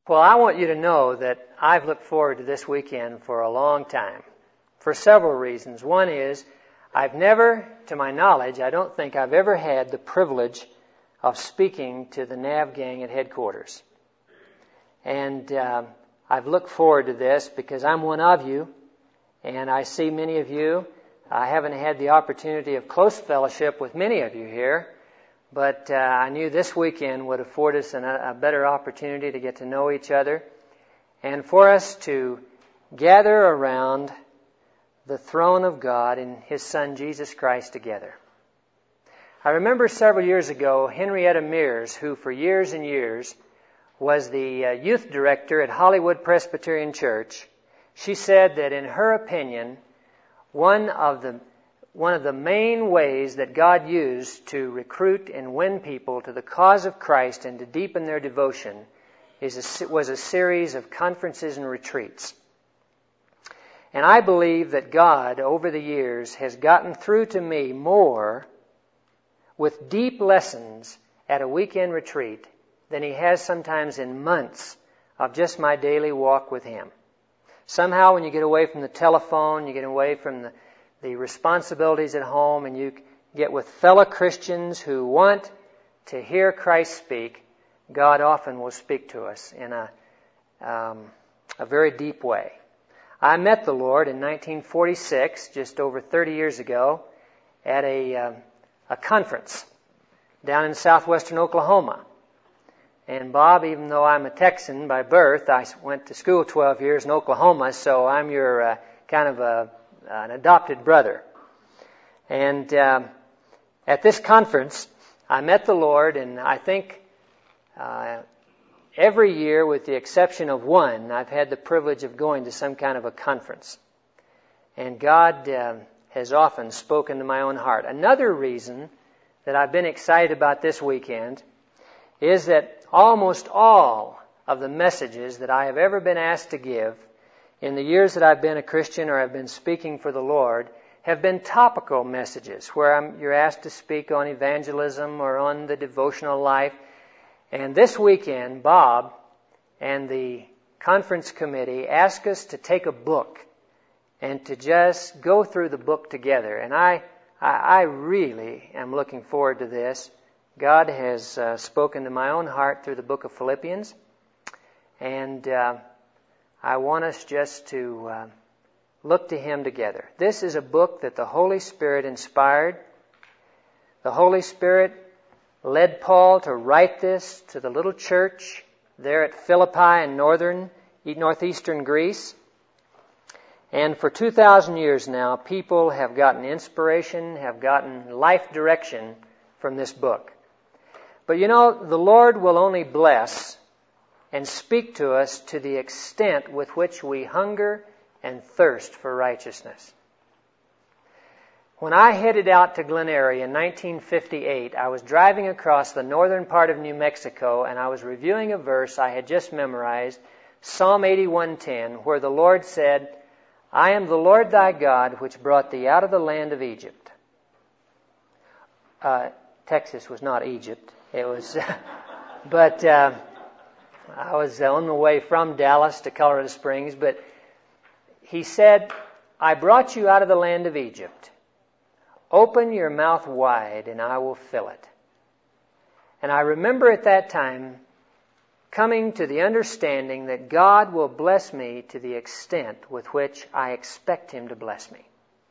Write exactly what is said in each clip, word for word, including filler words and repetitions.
Well, I want you to know that I've looked forward to this weekend for a long time, for several reasons. One is, I've never, to my knowledge, I don't think I've ever had the privilege of speaking to the Nav gang at headquarters. And uh, I've looked forward to this because I'm one of you, and I see many of you. I haven't had the opportunity of close fellowship with many of you here, but uh, I knew this weekend would afford us an, a better opportunity to get to know each other and for us to gather around the throne of God and His Son Jesus Christ together. I remember several years ago, Henrietta Mears, who for years and years was the uh, youth director at Hollywood Presbyterian Church, she said that in her opinion, one of the One of the main ways that God used to recruit and win people to the cause of Christ and to deepen their devotion is a, was a series of conferences and retreats. And I believe that God, over the years, has gotten through to me more with deep lessons at a weekend retreat than He has sometimes in months of just my daily walk with Him. Somehow when you get away from the telephone, you get away from the the responsibilities at home, and you get with fellow Christians who want to hear Christ speak, God often will speak to us in a, um, a very deep way. I met the Lord in nineteen forty-six, just over thirty years ago, at a, uh, a conference down in southwestern Oklahoma. And Bob, even though I'm a Texan by birth, I went to school twelve years in Oklahoma, so I'm your uh, kind of a an adopted brother. And um, at this conference, I met the Lord, and I think uh, every year, with the exception of one, I've had the privilege of going to some kind of a conference. And God uh, has often spoken to my own heart. Another reason that I've been excited about this weekend is that almost all of the messages that I have ever been asked to give in the years that I've been a Christian or I've been speaking for the Lord have been topical messages where I'm, you're asked to speak on evangelism or on the devotional life. And this weekend, Bob and the conference committee asked us to take a book and to just go through the book together. And I, I, I really am looking forward to this. God has uh, spoken to my own heart through the book of Philippians. And uh, I want us just to uh, look to Him together. This is a book that the Holy Spirit inspired. The Holy Spirit led Paul to write this to the little church there at Philippi in northern, northeastern Greece. And for two thousand years now, people have gotten inspiration, have gotten life direction from this book. But you know, the Lord will only bless and speak to us to the extent with which we hunger and thirst for righteousness. When I headed out to Glen Eyrie in nineteen fifty-eight, I was driving across the northern part of New Mexico, and I was reviewing a verse I had just memorized, Psalm eighty-one ten, where the Lord said, I am the Lord thy God, which brought thee out of the land of Egypt. Uh, Texas was not Egypt. It was, but... Uh, I was on the way from Dallas to Colorado Springs, but He said, I brought you out of the land of Egypt. Open your mouth wide and I will fill it. And I remember at that time coming to the understanding that God will bless me to the extent with which I expect Him to bless me.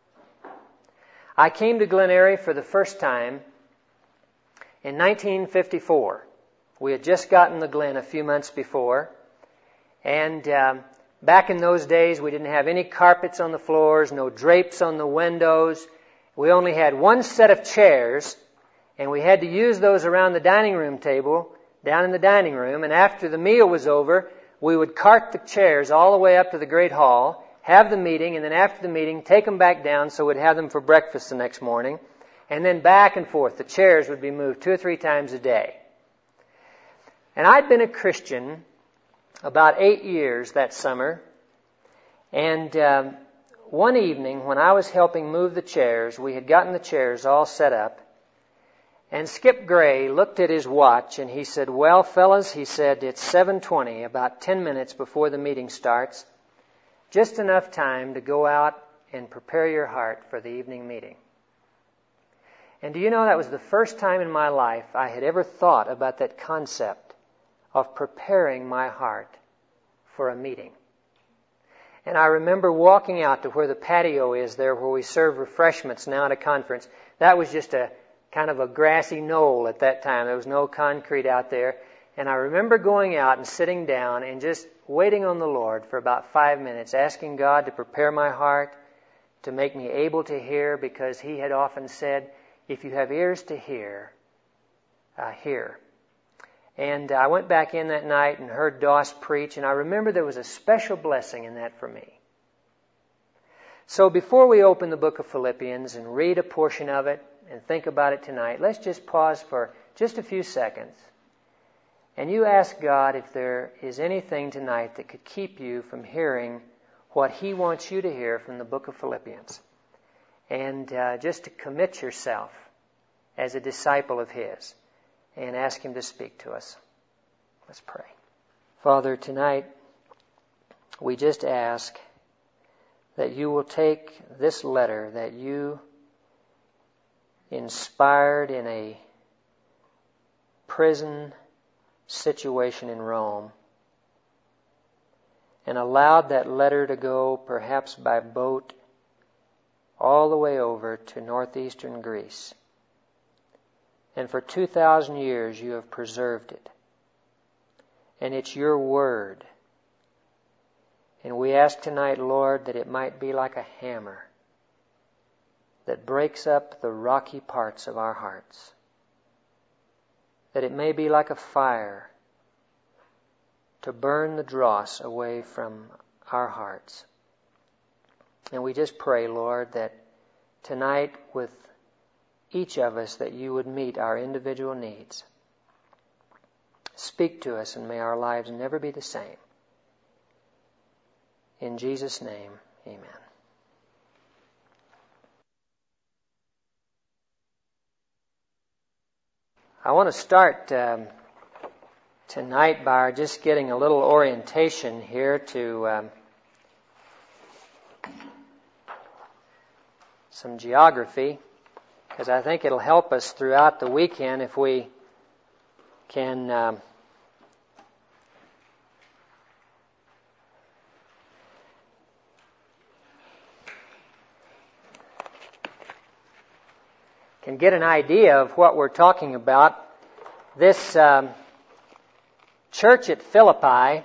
I came to Glen Eyrie for the first time in nineteen fifty-four. We had just gotten the Glen a few months before. And um, back in those days, we didn't have any carpets on the floors, no drapes on the windows. We only had one set of chairs, and we had to use those around the dining room table, down in the dining room. And after the meal was over, we would cart the chairs all the way up to the Great Hall, have the meeting, and then after the meeting, take them back down so we'd have them for breakfast the next morning. And then back and forth. The chairs would be moved two or three times a day. And I'd been a Christian about eight years that summer. And um, one evening when I was helping move the chairs, we had gotten the chairs all set up. And Skip Gray looked at his watch and he said, "Well, fellas," he said, "it's seven twenty, about ten minutes before the meeting starts. Just enough time to go out and prepare your heart for the evening meeting." And do you know, that was the first time in my life I had ever thought about that concept of preparing my heart for a meeting. And I remember walking out to where the patio is there, where we serve refreshments now at a conference. That was just a kind of a grassy knoll at that time. There was no concrete out there. And I remember going out and sitting down and just waiting on the Lord for about five minutes, asking God to prepare my heart, to make me able to hear, because He had often said, if you have ears to hear, uh, hear. And I went back in that night and heard Doss preach, and I remember there was a special blessing in that for me. So before we open the book of Philippians and read a portion of it and think about it tonight, let's just pause for just a few seconds. And you ask God if there is anything tonight that could keep you from hearing what He wants you to hear from the book of Philippians. And uh, just to commit yourself as a disciple of His and ask Him to speak to us. Let's pray. Father, tonight we just ask that you will take this letter that you inspired in a prison situation in Rome and allowed that letter to go perhaps by boat all the way over to northeastern Greece. And for two thousand years you have preserved it. And it's your word. And we ask tonight, Lord, that it might be like a hammer that breaks up the rocky parts of our hearts. That it may be like a fire to burn the dross away from our hearts. And we just pray, Lord, that tonight with each of us that you would meet our individual needs. Speak to us and may our lives never be the same. In Jesus' name, amen. I want to start um, tonight by just getting a little orientation here to um, some geography, because I think it'll help us throughout the weekend if we can um, can get an idea of what we're talking about. This um, church at Philippi,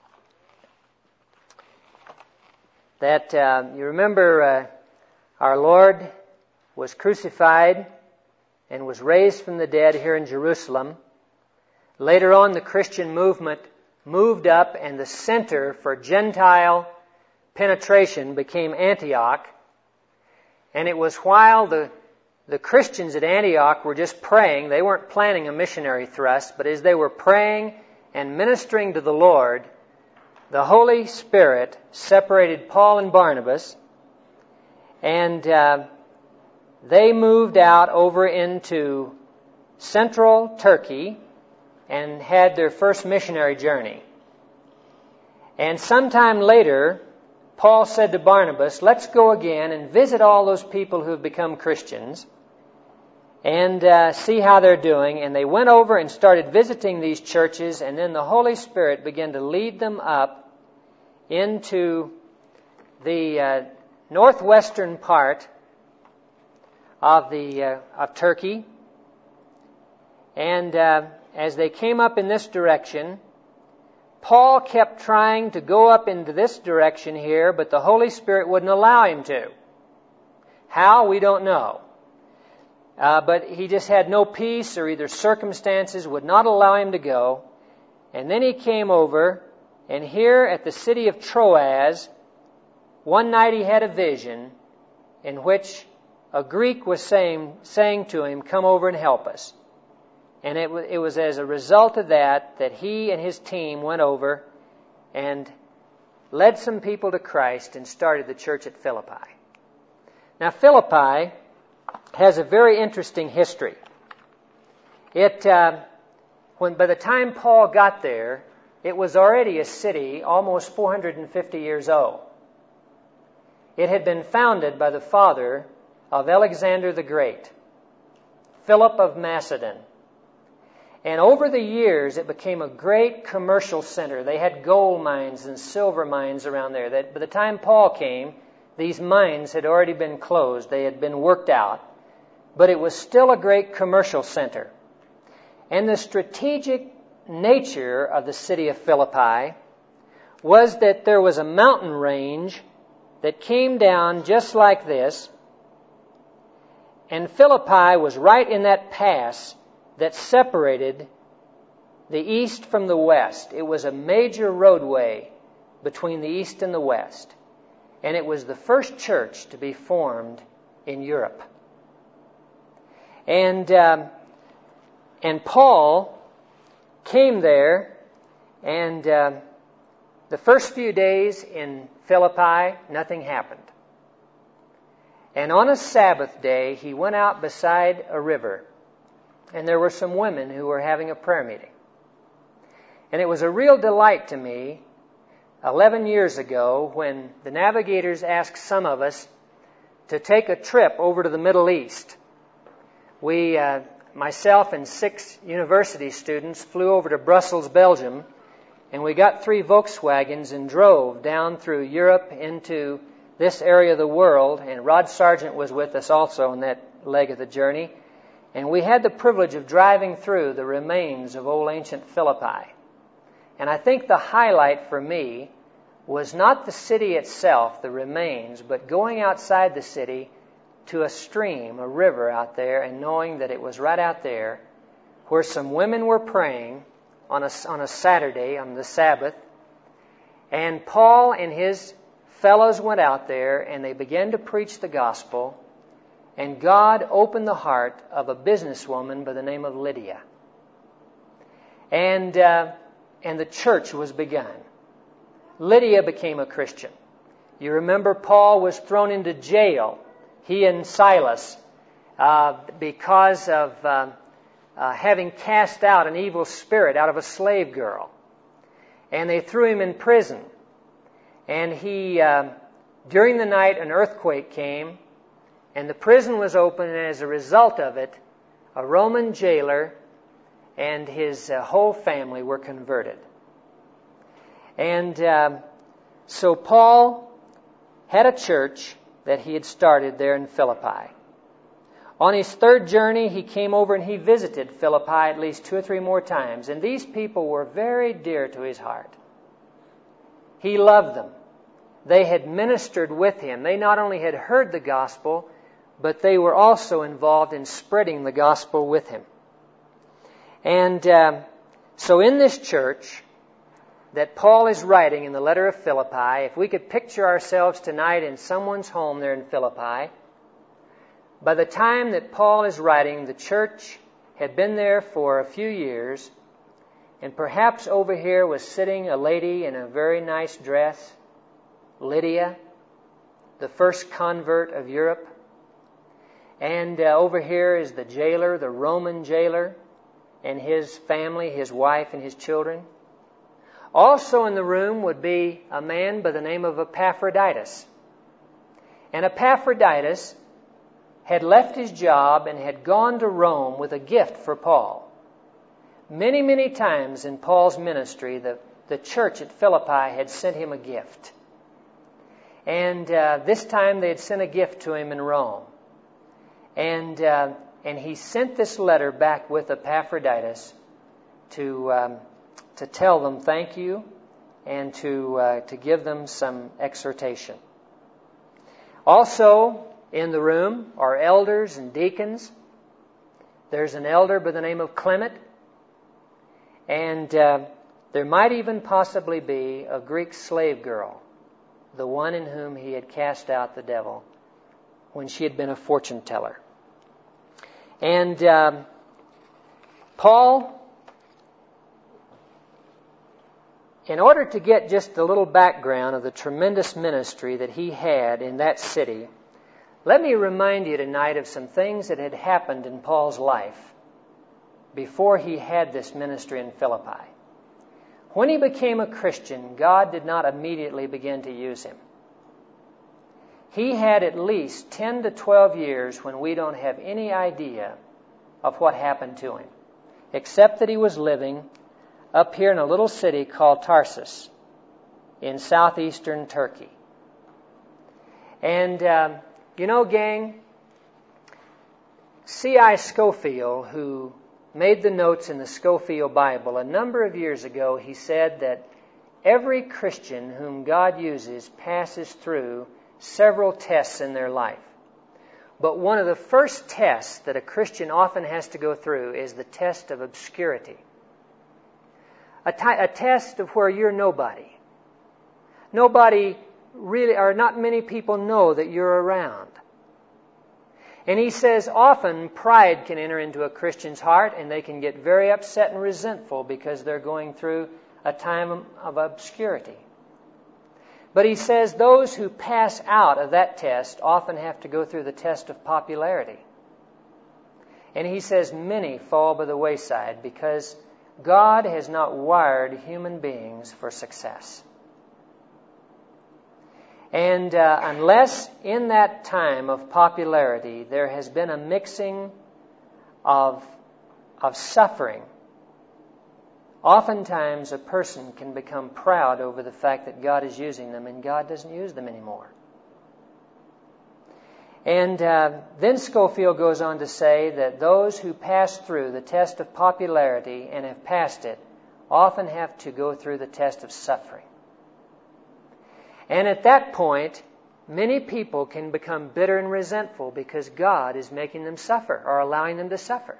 that uh, you remember uh, our Lord was crucified and was raised from the dead here in Jerusalem. Later on, the Christian movement moved up, and the center for Gentile penetration became Antioch. And it was while the The Christians at Antioch were just praying. They weren't planning a missionary thrust, but as they were praying and ministering to the Lord, the Holy Spirit separated Paul and Barnabas, and uh, they moved out over into central Turkey and had their first missionary journey. And sometime later, Paul said to Barnabas, let's go again and visit all those people who have become Christians and uh, see how they're doing. And they went over and started visiting these churches, and then the Holy Spirit began to lead them up into the uh, northwestern part of the uh, of Turkey. And uh, as they came up in this direction, Paul kept trying to go up into this direction here, but the Holy Spirit wouldn't allow him to. How? We don't know. Uh, but he just had no peace, or either circumstances would not allow him to go. And then he came over, and here at the city of Troas, one night he had a vision in which a Greek was saying, saying to him, come over and help us. And it, w- it was as a result of that that he and his team went over and led some people to Christ and started the church at Philippi. Now, Philippi has a very interesting history. It, uh, when by the time Paul got there, it was already a city almost four hundred fifty years old. It had been founded by the father of Alexander the Great, Philip of Macedon. And over the years, it became a great commercial center. They had gold mines and silver mines around there. That by the time Paul came, these mines had already been closed. They had been worked out. But it was still a great commercial center. And the strategic nature of the city of Philippi was that there was a mountain range that came down just like this, and Philippi was right in that pass that separated the east from the west. It was a major roadway between the east and the west, and it was the first church to be formed in Europe. And um, and Paul came there, and uh, the first few days in Philippi, nothing happened. And on a Sabbath day, he went out beside a river, and there were some women who were having a prayer meeting. And it was a real delight to me, eleven years ago, when the navigators asked some of us to take a trip over to the Middle East. We, uh, myself and six university students, flew over to Brussels, Belgium, and we got three Volkswagens and drove down through Europe into this area of the world. And Rod Sargent was with us also on that leg of the journey. And we had the privilege of driving through the remains of old ancient Philippi. And I think the highlight for me was not the city itself, the remains, but going outside the city to a stream, a river out there, and knowing that it was right out there where some women were praying on a, on a Saturday, on the Sabbath. And Paul and his fellows went out there, and they began to preach the gospel. And God opened the heart of a businesswoman by the name of Lydia. And, uh, and the church was begun. Lydia became a Christian. You remember Paul was thrown into jail, he and Silas, uh, because of uh, uh, having cast out an evil spirit out of a slave girl. And they threw him in prison. And he, uh, during the night, an earthquake came, and the prison was open, and as a result of it, a Roman jailer and his uh, whole family were converted. And uh, so Paul had a church that he had started there in Philippi. On his third journey, he came over and he visited Philippi at least two or three more times. And these people were very dear to his heart. He loved them. They had ministered with him. They not only had heard the gospel, but they were also involved in spreading the gospel with him. And uh, so in this church that Paul is writing in the letter of Philippi, if we could picture ourselves tonight in someone's home there in Philippi, by the time that Paul is writing, the church had been there for a few years, and perhaps over here was sitting a lady in a very nice dress, Lydia, the first convert of Europe. And uh, over here is the jailer, the Roman jailer, and his family, his wife and his children. Also in the room would be a man by the name of Epaphroditus. And Epaphroditus had left his job and had gone to Rome with a gift for Paul. Many, many times in Paul's ministry, the, the church at Philippi had sent him a gift. And uh, this time they had sent a gift to him in Rome. And uh, and he sent this letter back with Epaphroditus to um, to tell them thank you and to uh, to give them some exhortation. Also in the room are elders and deacons. There's an elder by the name of Clement, and uh, there might even possibly be a Greek slave girl, the one in whom he had cast out the devil when she had been a fortune teller. And um, Paul, in order to get just a little background of the tremendous ministry that he had in that city, let me remind you tonight of some things that had happened in Paul's life before he had this ministry in Philippi. When he became a Christian, God did not immediately begin to use him. He had at least ten to twelve years when we don't have any idea of what happened to him, except that he was living up here in a little city called Tarsus in southeastern Turkey. And, um, you know, gang, C I Scofield, who made the notes in the Scofield Bible, a number of years ago, he said that every Christian whom God uses passes through several tests in their life. But one of the first tests that a Christian often has to go through is the test of obscurity. A, t- a test of where you're nobody. Nobody really, or not many people know that you're around. And he says often pride can enter into a Christian's heart and they can get very upset and resentful because they're going through a time of obscurity. But he says those who pass out of that test often have to go through the test of popularity. And he says many fall by the wayside because God has not wired human beings for success. And uh, unless in that time of popularity there has been a mixing of, of suffering, oftentimes a person can become proud over the fact that God is using them and God doesn't use them anymore. And uh, then Scofield goes on to say that those who pass through the test of popularity and have passed it often have to go through the test of suffering. And at that point, many people can become bitter and resentful because God is making them suffer or allowing them to suffer.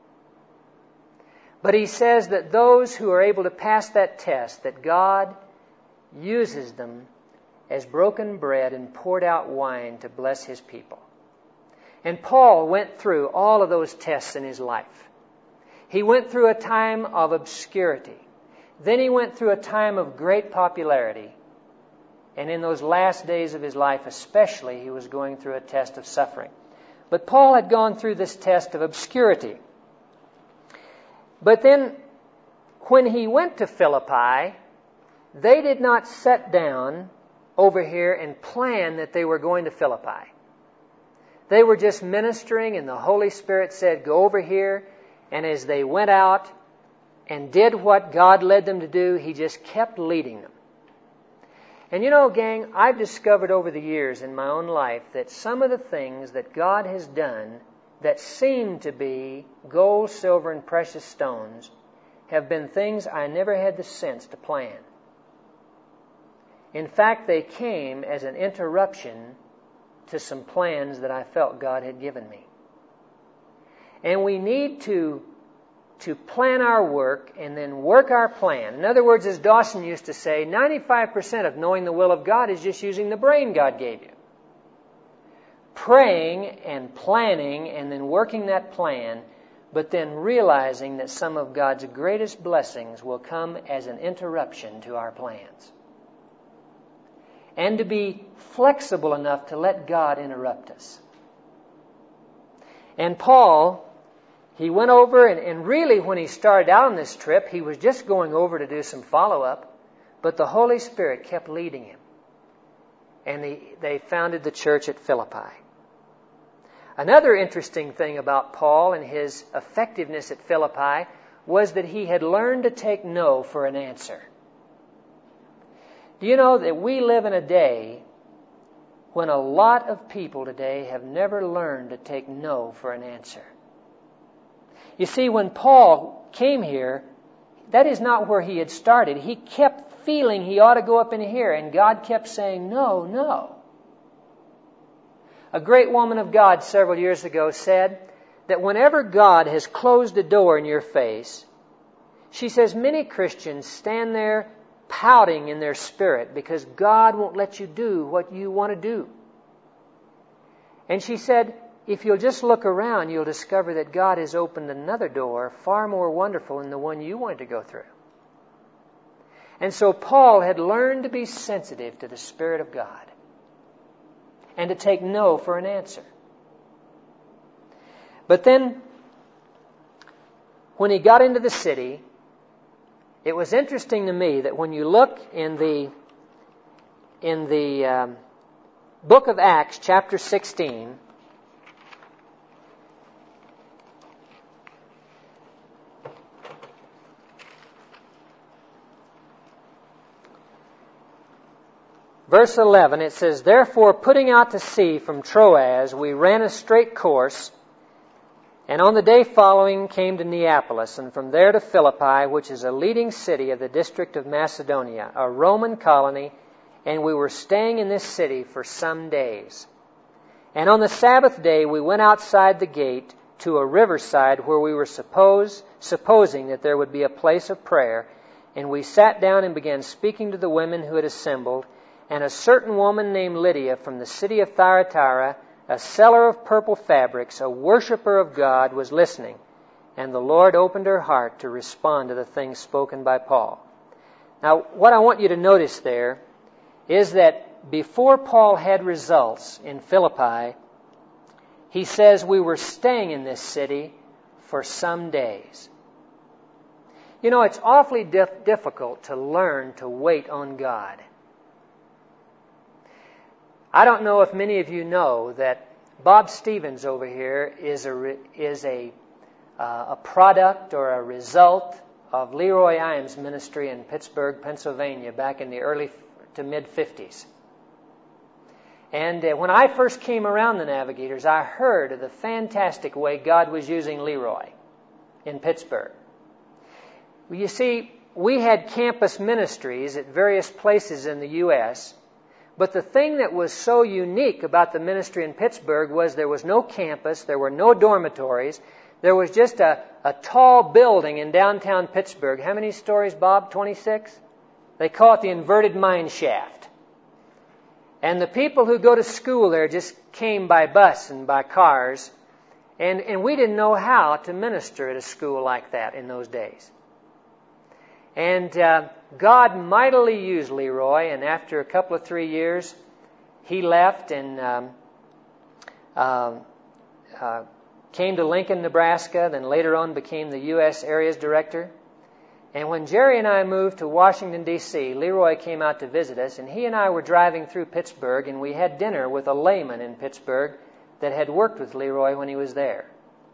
But he says that those who are able to pass that test, that God uses them as broken bread and poured out wine to bless his people. And Paul went through all of those tests in his life. He went through a time of obscurity. Then he went through a time of great popularity. And in those last days of his life especially, he was going through a test of suffering. But Paul had gone through this test of obscurity. But then, when he went to Philippi, they did not sit down over here and plan that they were going to Philippi. They were just ministering, and the Holy Spirit said, go over here. And as they went out and did what God led them to do, he just kept leading them. And you know, gang, I've discovered over the years in my own life that some of the things that God has done that seem to be gold, silver, and precious stones have been things I never had the sense to plan. In fact, they came as an interruption to some plans that I felt God had given me. And we need to to plan our work and then work our plan. In other words, as Dawson used to say, ninety-five percent of knowing the will of God is just using the brain God gave you. Praying and planning and then working that plan, but then realizing that some of God's greatest blessings will come as an interruption to our plans. And to be flexible enough to let God interrupt us. And Paul, he went over, and, and really when he started out on this trip, he was just going over to do some follow-up, but the Holy Spirit kept leading him. And they, they founded the church at Philippi. Another interesting thing about Paul and his effectiveness at Philippi was that he had learned to take no for an answer. Do you know that we live in a day when a lot of people today have never learned to take no for an answer? You see, when Paul came here, that is not where he had started. He kept feeling he ought to go up in here, and God kept saying, no, no. A great woman of God several years ago said that whenever God has closed a door in your face, she says many Christians stand there pouting in their spirit because God won't let you do what you want to do. And she said, if you'll just look around, you'll discover that God has opened another door far more wonderful than the one you wanted to go through. And so Paul had learned to be sensitive to the Spirit of God and to take no for an answer. But then when he got into the city, it was interesting to me that when you look in the in the um, book of Acts, chapter sixteen, verse eleven, it says, "Therefore, putting out to sea from Troas, we ran a straight course, and on the day following came to Neapolis, and from there to Philippi, which is a leading city of the district of Macedonia, a Roman colony, and we were staying in this city for some days. And on the Sabbath day we went outside the gate to a riverside where we were suppose, supposing that there would be a place of prayer, and we sat down and began speaking to the women who had assembled, and a certain woman named Lydia from the city of Thyatira, a seller of purple fabrics, a worshiper of God, was listening, and the Lord opened her heart to respond to the things spoken by Paul." Now, what I want you to notice there is that before Paul had results in Philippi, he says we were staying in this city for some days. You know, it's awfully dif- difficult to learn to wait on God. I don't know if many of you know that Bob Stevens over here is a is a uh, a product or a result of Leroy Iams' ministry in Pittsburgh, Pennsylvania, back in the early to mid fifties. And uh, when I first came around the Navigators, I heard of the fantastic way God was using Leroy in Pittsburgh. Well, you see, we had campus ministries at various places in the U S, but the thing that was so unique about the ministry in Pittsburgh was there was no campus, there were no dormitories, there was just a, a tall building in downtown Pittsburgh. How many stories, Bob? twenty-six? They call it the inverted mine shaft. And the people who go to school there just came by bus and by cars, and, and we didn't know how to minister at a school like that in those days. And uh, God mightily used Leroy, and after a couple of three years, he left and um, uh, uh, came to Lincoln, Nebraska, then later on became the U S Areas Director. And when Jerry and I moved to Washington, D C, Leroy came out to visit us, and he and I were driving through Pittsburgh, and we had dinner with a layman in Pittsburgh that had worked with Leroy when he was there.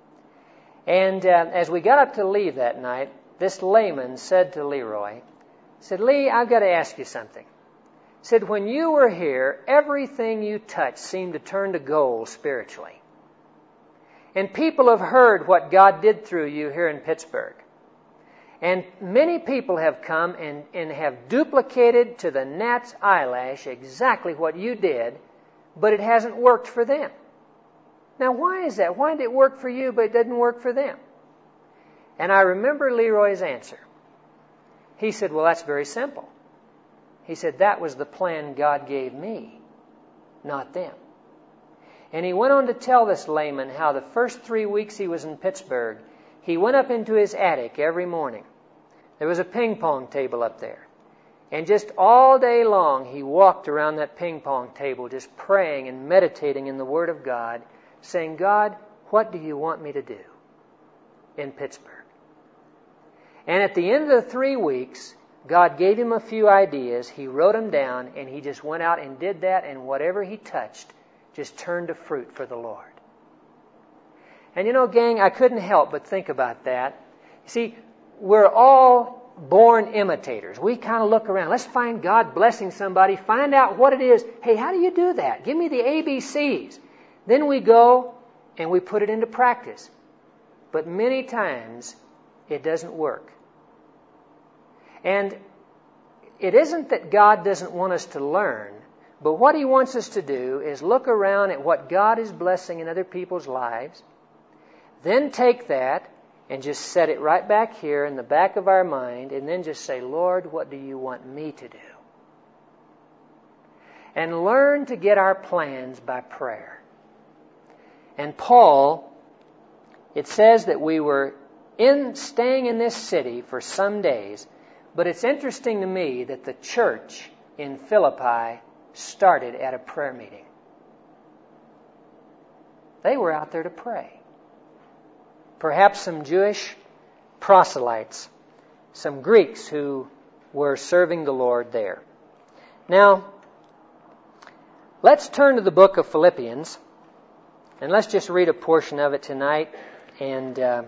And uh, as we got up to leave that night, this layman said to Leroy, said, "Lee, I've got to ask you something." Said, "When you were here, everything you touched seemed to turn to gold spiritually. And people have heard what God did through you here in Pittsburgh. And many people have come and, and have duplicated to the gnat's eyelash exactly what you did, but it hasn't worked for them. Now, why is that? Why did it work for you, but it didn't work for them?" And I remember Leroy's answer. He said, "Well, that's very simple." He said, "That was the plan God gave me, not them." And he went on to tell this layman how the first three weeks he was in Pittsburgh, he went up into his attic every morning. There was a ping pong table up there. And just all day long he walked around that ping pong table just praying and meditating in the Word of God, saying, "God, what do you want me to do in Pittsburgh?" And at the end of the three weeks, God gave him a few ideas. He wrote them down, and he just went out and did that, and whatever he touched just turned to fruit for the Lord. And you know, gang, I couldn't help but think about that. See, we're all born imitators. We kind of look around. Let's find God blessing somebody. Find out what it is. Hey, how do you do that? Give me the A B Cs. Then we go and we put it into practice. But many times, it doesn't work. And it isn't that God doesn't want us to learn, but what He wants us to do is look around at what God is blessing in other people's lives, then take that and just set it right back here in the back of our mind, and then just say, "Lord, what do you want me to do?" And learn to get our plans by prayer. And Paul, it says that we were in staying in this city for some days, but it's interesting to me that the church in Philippi started at a prayer meeting. They were out there to pray. Perhaps some Jewish proselytes, some Greeks who were serving the Lord there. Now, let's turn to the book of Philippians, and let's just read a portion of it tonight. And uh,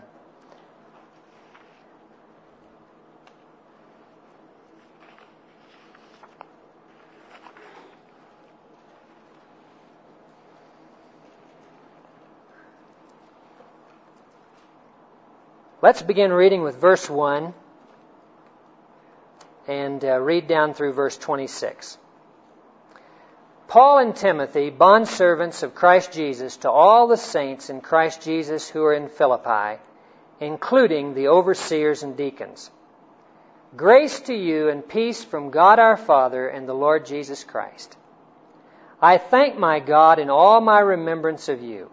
let's begin reading with verse one and uh, read down through verse twenty-six. Paul and Timothy, bondservants of Christ Jesus, to all the saints in Christ Jesus who are in Philippi, including the overseers and deacons. Grace to you and peace from God our Father and the Lord Jesus Christ. I thank my God in all my remembrance of you,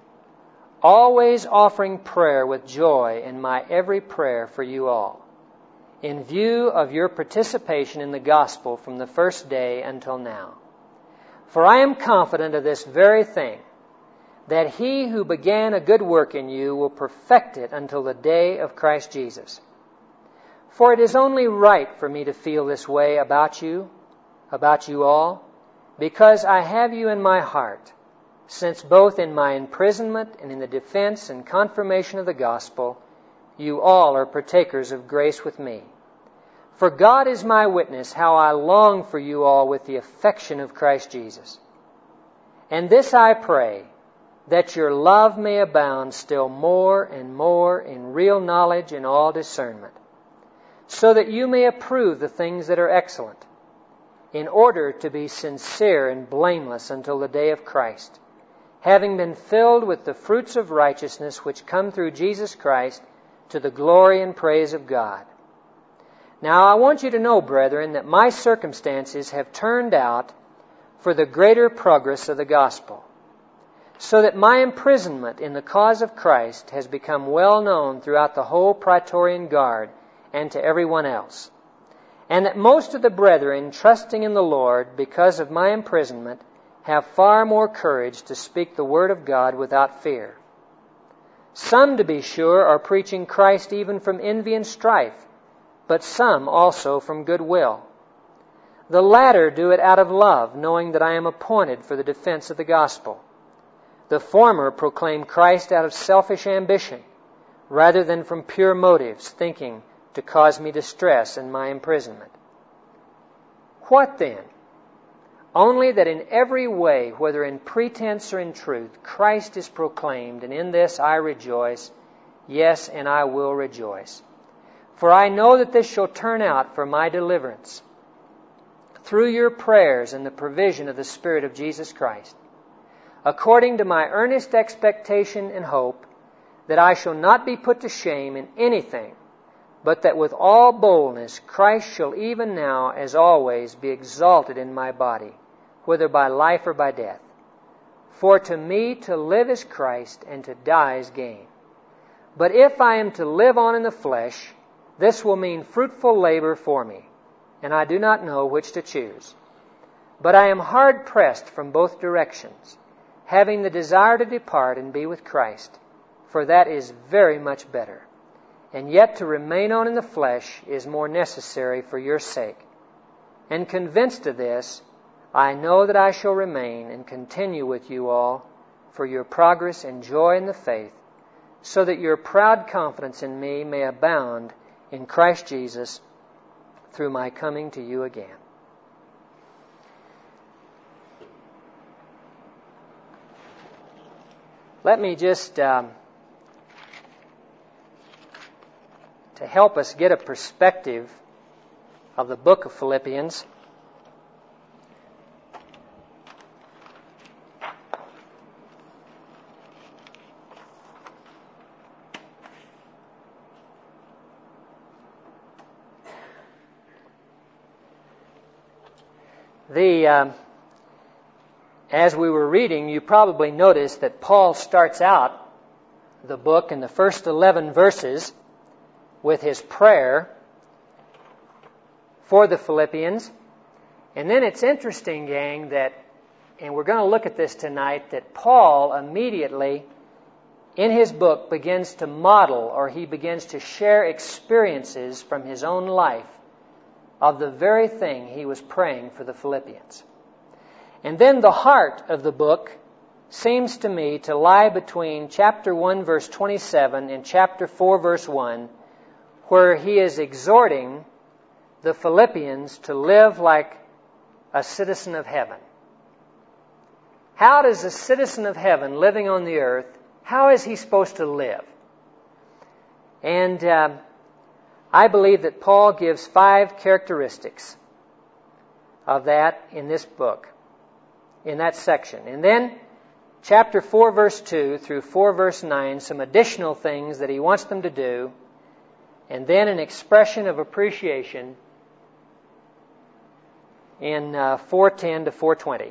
always offering prayer with joy in my every prayer for you all, in view of your participation in the gospel from the first day until now. For I am confident of this very thing, that he who began a good work in you will perfect it until the day of Christ Jesus. For it is only right for me to feel this way about you, about you all, because I have you in my heart, since both in my imprisonment and in the defense and confirmation of the gospel, you all are partakers of grace with me. For God is my witness how I long for you all with the affection of Christ Jesus. And this I pray, that your love may abound still more and more in real knowledge and all discernment, so that you may approve the things that are excellent, in order to be sincere and blameless until the day of Christ, having been filled with the fruits of righteousness which come through Jesus Christ to the glory and praise of God. Now I want you to know, brethren, that my circumstances have turned out for the greater progress of the gospel, so that my imprisonment in the cause of Christ has become well known throughout the whole Praetorian Guard and to everyone else, and that most of the brethren, trusting in the Lord because of my imprisonment, have far more courage to speak the word of God without fear. Some, to be sure, are preaching Christ even from envy and strife, but some also from good will. The latter do it out of love, knowing that I am appointed for the defense of the gospel. The former proclaim Christ out of selfish ambition, rather than from pure motives, thinking to cause me distress in my imprisonment. What then? Only that in every way, whether in pretense or in truth, Christ is proclaimed, and in this I rejoice, yes, and I will rejoice. For I know that this shall turn out for my deliverance, through your prayers and the provision of the Spirit of Jesus Christ, according to my earnest expectation and hope, that I shall not be put to shame in anything, but that with all boldness Christ shall even now, as always, be exalted in my body, whether by life or by death. For to me to live is Christ, and to die is gain. But if I am to live on in the flesh, this will mean fruitful labor for me, and I do not know which to choose. But I am hard pressed from both directions, having the desire to depart and be with Christ, for that is very much better. And yet to remain on in the flesh is more necessary for your sake. And convinced of this, I know that I shall remain and continue with you all for your progress and joy in the faith, so that your proud confidence in me may abound in Christ Jesus through my coming to you again. Let me just, um, to help us get a perspective of the book of Philippians, The, uh, as we were reading, you probably noticed that Paul starts out the book in the first eleven verses with his prayer for the Philippians. And then it's interesting, gang, that, and we're going to look at this tonight, that Paul immediately in his book begins to model, or he begins to share experiences from his own life of the very thing he was praying for the Philippians. And then the heart of the book seems to me to lie between chapter one, verse twenty-seven, and chapter four, verse one, where he is exhorting the Philippians to live like a citizen of heaven. How does a citizen of heaven living on the earth, how is he supposed to live? And uh, I believe that Paul gives five characteristics of that in this book, in that section. And then chapter four, verse two through four, verse nine, some additional things that he wants them to do, and then an expression of appreciation in uh, four ten to four twenty.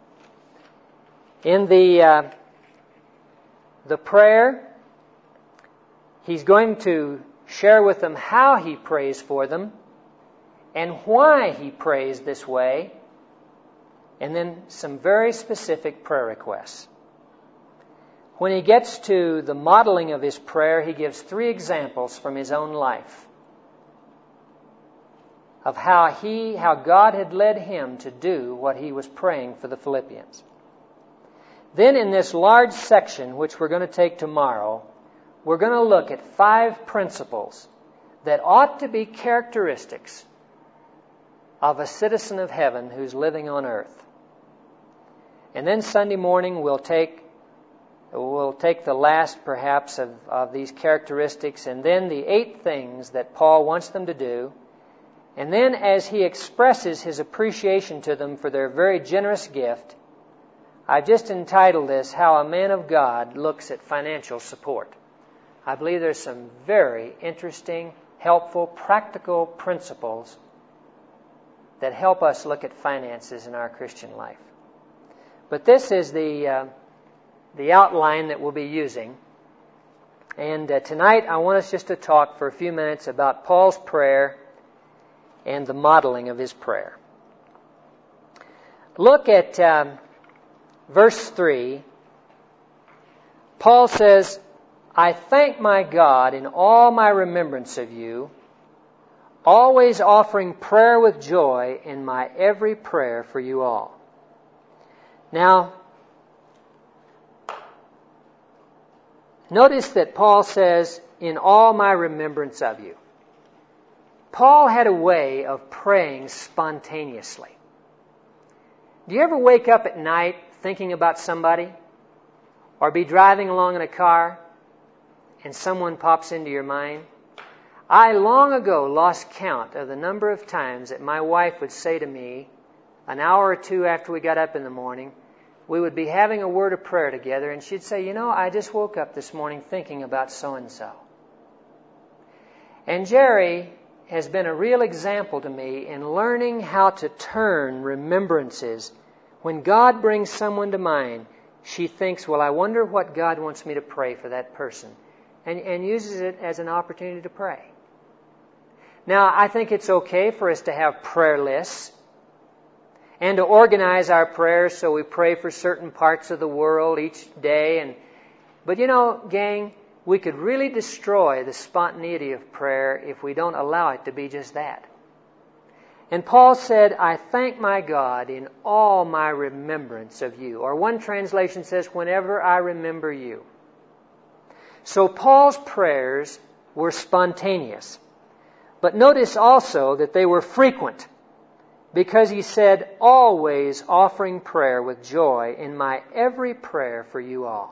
In the uh, the prayer, he's going to share with them how he prays for them and why he prays this way, and then some very specific prayer requests. When he gets to the modeling of his prayer, he gives three examples from his own life of how he, how God had led him to do what he was praying for the Philippians. Then in this large section, which we're going to take tomorrow, we're going to look at five principles that ought to be characteristics of a citizen of heaven who's living on earth. And then Sunday morning we'll take we'll take the last perhaps of, of these characteristics, and then the eight things that Paul wants them to do. And then as he expresses his appreciation to them for their very generous gift, I've just entitled this, How a Man of God Looks at Financial Support. I believe there's some very interesting, helpful, practical principles that help us look at finances in our Christian life. But this is the uh, the outline that we'll be using. And uh, tonight I want us just to talk for a few minutes about Paul's prayer and the modeling of his prayer. Look at um, verse three. Paul says, I thank my God in all my remembrance of you, always offering prayer with joy in my every prayer for you all. Now, notice that Paul says, in all my remembrance of you. Paul had a way of praying spontaneously. Do you ever wake up at night thinking about somebody? Or be driving along in a car and someone pops into your mind? I long ago lost count of the number of times that my wife would say to me, an hour or two after we got up in the morning, we would be having a word of prayer together, and she'd say, you know, I just woke up this morning thinking about so-and-so. And Jerry has been a real example to me in learning how to turn remembrances. When God brings someone to mind, she thinks, well, I wonder what God wants me to pray for that person, and, and uses it as an opportunity to pray. Now, I think it's okay for us to have prayer lists and to organize our prayers so we pray for certain parts of the world each day. And But you know, gang, we could really destroy the spontaneity of prayer if we don't allow it to be just that. And Paul said, I thank my God in all my remembrance of you. Or one translation says, whenever I remember you. So Paul's prayers were spontaneous. But notice also that they were frequent, because he said, always offering prayer with joy in my every prayer for you all.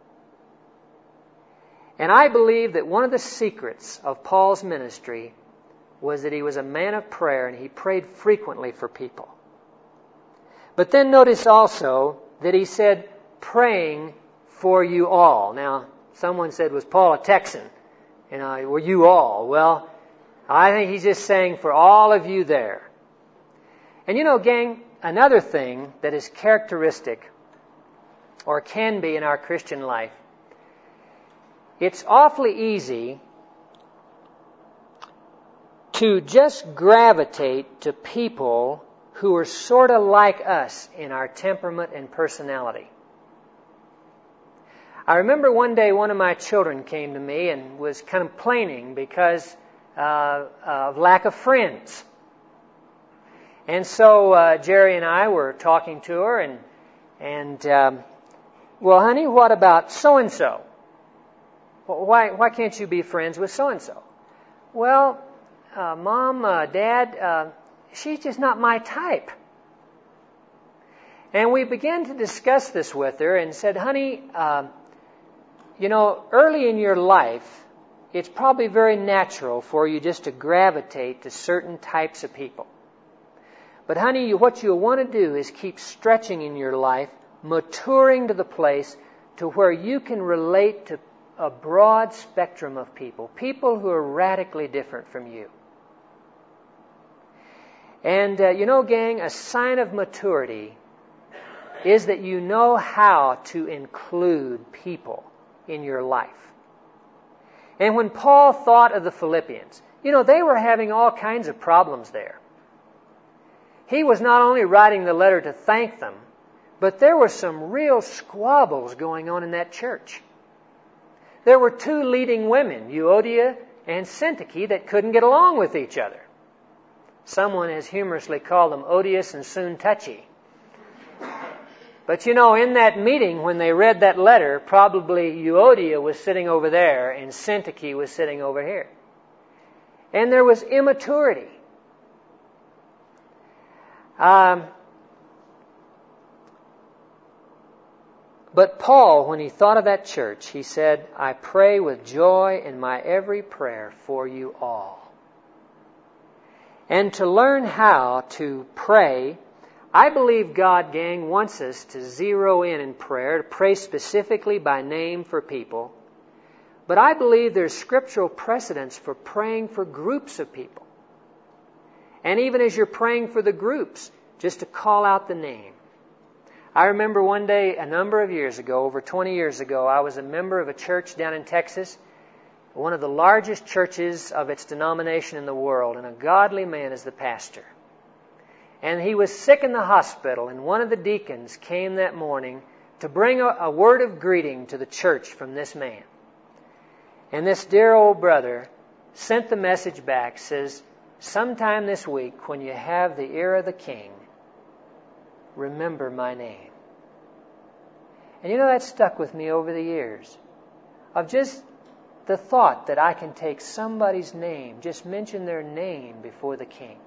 And I believe that one of the secrets of Paul's ministry was that he was a man of prayer and he prayed frequently for people. But then notice also that he said, praying for you all. Now, someone said, was Paul a Texan? You know, were you all? Well, I think he's just saying for all of you there. And you know, gang, another thing that is characteristic, or can be in our Christian life, it's awfully easy to just gravitate to people who are sort of like us in our temperament and personality. I remember one day one of my children came to me and was complaining because uh, of lack of friends. And so uh, Jerry and I were talking to her, and, and um, well, honey, what about so-and-so? Why, why can't you be friends with so-and-so? Well, uh, Mom, uh, Dad, uh, she's just not my type. And we began to discuss this with her and said, honey, uh, you know, early in your life, it's probably very natural for you just to gravitate to certain types of people. But honey, what you'll want to do is keep stretching in your life, maturing to the place to where you can relate to a broad spectrum of people, people who are radically different from you. And, uh, you know, gang, a sign of maturity is that you know how to include people in your life. And when Paul thought of the Philippians, you know, they were having all kinds of problems there. He was not only writing the letter to thank them, but there were some real squabbles going on in that church. There were two leading women, Euodia and Syntyche, that couldn't get along with each other. Someone has humorously called them odious and soon touchy. But you know, in that meeting, when they read that letter, probably Euodia was sitting over there and Syntyche was sitting over here. And there was immaturity. Um, but Paul, when he thought of that church, he said, I pray with joy in my every prayer for you all. And to learn how to pray, I believe God, gang, wants us to zero in in prayer, to pray specifically by name for people. But I believe there's scriptural precedence for praying for groups of people. And even as you're praying for the groups, just to call out the name. I remember one day, a number of years ago, over twenty years ago, I was a member of a church down in Texas, one of the largest churches of its denomination in the world, and a godly man is the pastor. And he was sick in the hospital, and one of the deacons came that morning to bring a, a word of greeting to the church from this man. And this dear old brother sent the message back, says, sometime this week when you have the ear of the king, remember my name. And you know, that stuck with me over the years, of just the thought that I can take somebody's name, just mention their name before the king.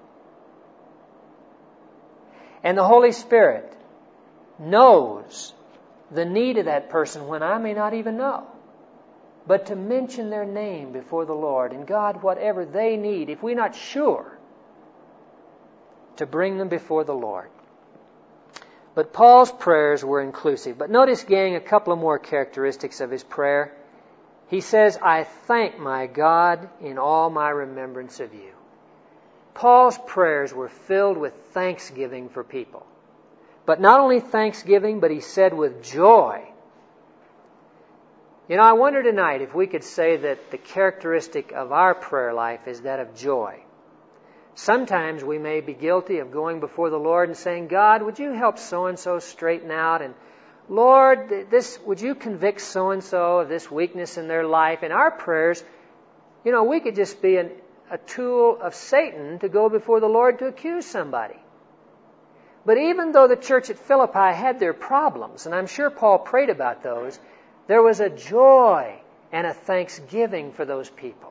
And the Holy Spirit knows the need of that person when I may not even know. But to mention their name before the Lord, and God, whatever they need, if we're not sure, to bring them before the Lord. But Paul's prayers were inclusive. But notice, gang, a couple of more characteristics of his prayer. He says, I thank my God in all my remembrance of you. Paul's prayers were filled with thanksgiving for people. But not only thanksgiving, but he said with joy. You know, I wonder tonight if we could say that the characteristic of our prayer life is that of joy. Sometimes we may be guilty of going before the Lord and saying, God, would you help so-and-so straighten out? And Lord, this, would you convict so-and-so of this weakness in their life? In our prayers, you know, we could just be an, a tool of Satan to go before the Lord to accuse somebody. But even though the church at Philippi had their problems, and I'm sure Paul prayed about those, there was a joy and a thanksgiving for those people.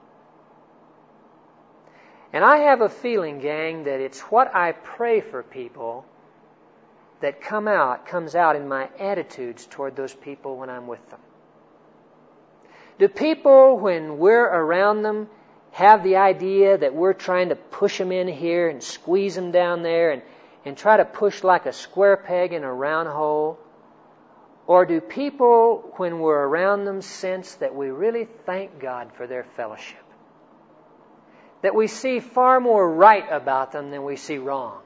And I have a feeling, gang, that it's what I pray for people that come out, comes out in my attitudes toward those people when I'm with them. Do people, when we're around them, have the idea that we're trying to push them in here and squeeze them down there and, and try to push like a square peg in a round hole? Or do people, when we're around them, sense that we really thank God for their fellowship? That we see far more right about them than we see wrong?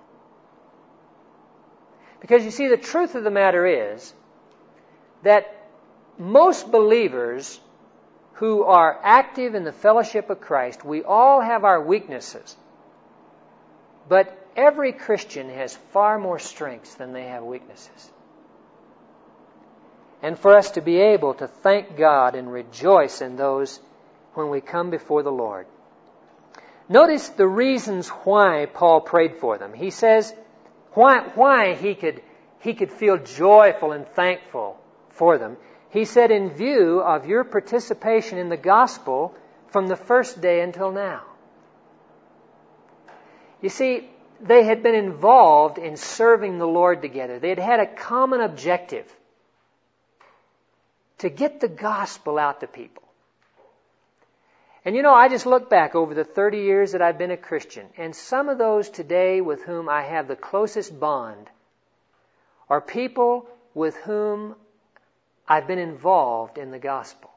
Because you see, the truth of the matter is that most believers who are active in the fellowship of Christ, we all have our weaknesses. But every Christian has far more strengths than they have weaknesses. and for us to be able to thank God and rejoice in those when we come before the Lord. Notice the reasons why Paul prayed for them. He says why, why he could, he could feel joyful and thankful for them. He said, in view of your participation in the gospel from the first day until now. You see, they had been involved in serving the Lord together. They had had a common objective to get the gospel out to people. And you know, I just look back over the thirty years that I've been a Christian, and some of those today with whom I have the closest bond are people with whom I've been involved in the gospel.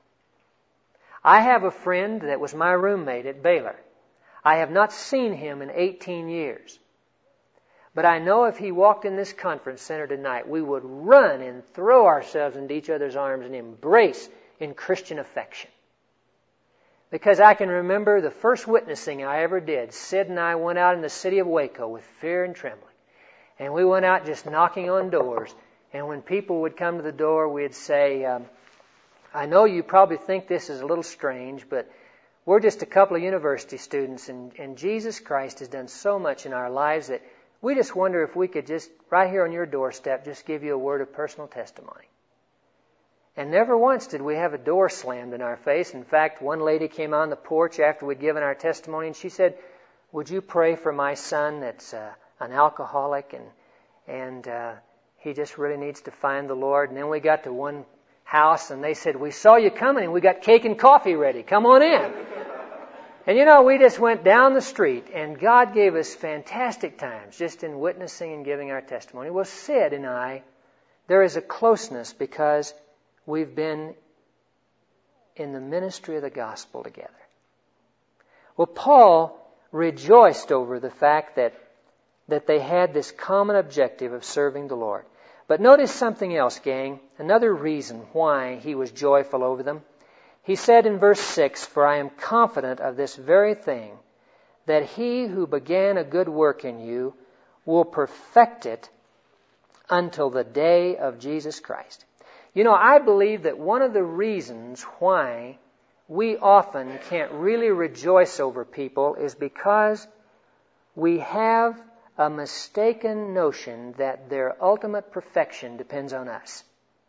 I have a friend that was my roommate at Baylor. I have not seen him in eighteen years. But I know if he walked in this conference center tonight, we would run and throw ourselves into each other's arms and embrace in Christian affection. Because I can remember the first witnessing I ever did. Sid and I went out in the city of Waco with fear and trembling. And we went out just knocking on doors. And when people would come to the door, we'd say, um, I know you probably think this is a little strange, but we're just a couple of university students, and, and Jesus Christ has done so much in our lives that we just wonder if we could just, right here on your doorstep, just give you a word of personal testimony. And never once did we have a door slammed in our face. In fact, one lady came on the porch after we'd given our testimony, and she said, would you pray for my son that's uh, an alcoholic, and and uh, he just really needs to find the Lord. And then we got to one house, and they said, we saw you coming, and we got cake and coffee ready. Come on in. And you know, we just went down the street, and God gave us fantastic times just in witnessing and giving our testimony. Well, Sid and I, there is a closeness because we've been in the ministry of the gospel together. Well, Paul rejoiced over the fact that, that they had this common objective of serving the Lord. But notice something else, gang, another reason why he was joyful over them. He said in verse six, for I am confident of this very thing, that he who began a good work in you will perfect it until the day of Jesus Christ. You know, I believe that one of the reasons why we often can't really rejoice over people is because we have a mistaken notion that their ultimate perfection depends on us.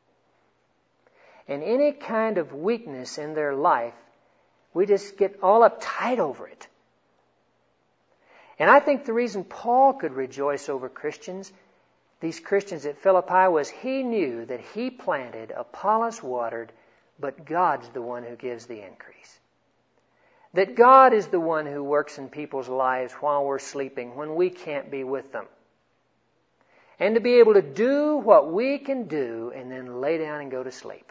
And any kind of weakness in their life, we just get all uptight over it. And I think the reason Paul could rejoice over Christians, these Christians at Philippi, was he knew that he planted, Apollos watered, but God's the one who gives the increase. That God is the one who works in people's lives while we're sleeping, when we can't be with them. And to be able to do what we can do and then lay down and go to sleep.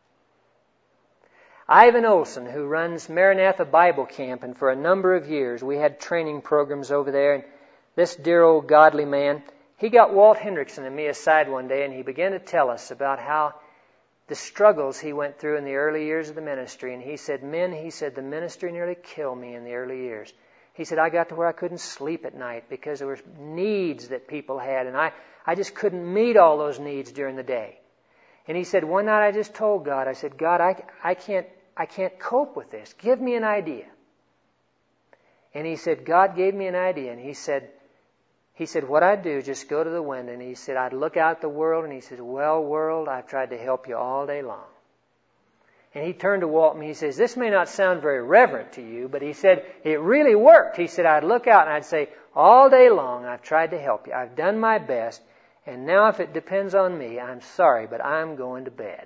Ivan Olson, who runs Maranatha Bible Camp, and for a number of years we had training programs over there, and this dear old godly man, he got Walt Hendrickson and me aside one day, and he began to tell us about how the struggles he went through in the early years of the ministry. And he said, men, he said, the ministry nearly killed me in the early years. He said, I got to where I couldn't sleep at night because there were needs that people had, and I, I just couldn't meet all those needs during the day. And he said, one night I just told God, I said, God, I, I can't, I can't cope with this. Give me an idea. And he said, God gave me an idea. And he said, he said, what I'd do, just go to the window. And he said, I'd look out at the world. And he said, well, world, I've tried to help you all day long. And he turned to Walt and he says, this may not sound very reverent to you, but he said, it really worked. He said, I'd look out and I'd say, all day long I've tried to help you. I've done my best. And now if it depends on me, I'm sorry, but I'm going to bed.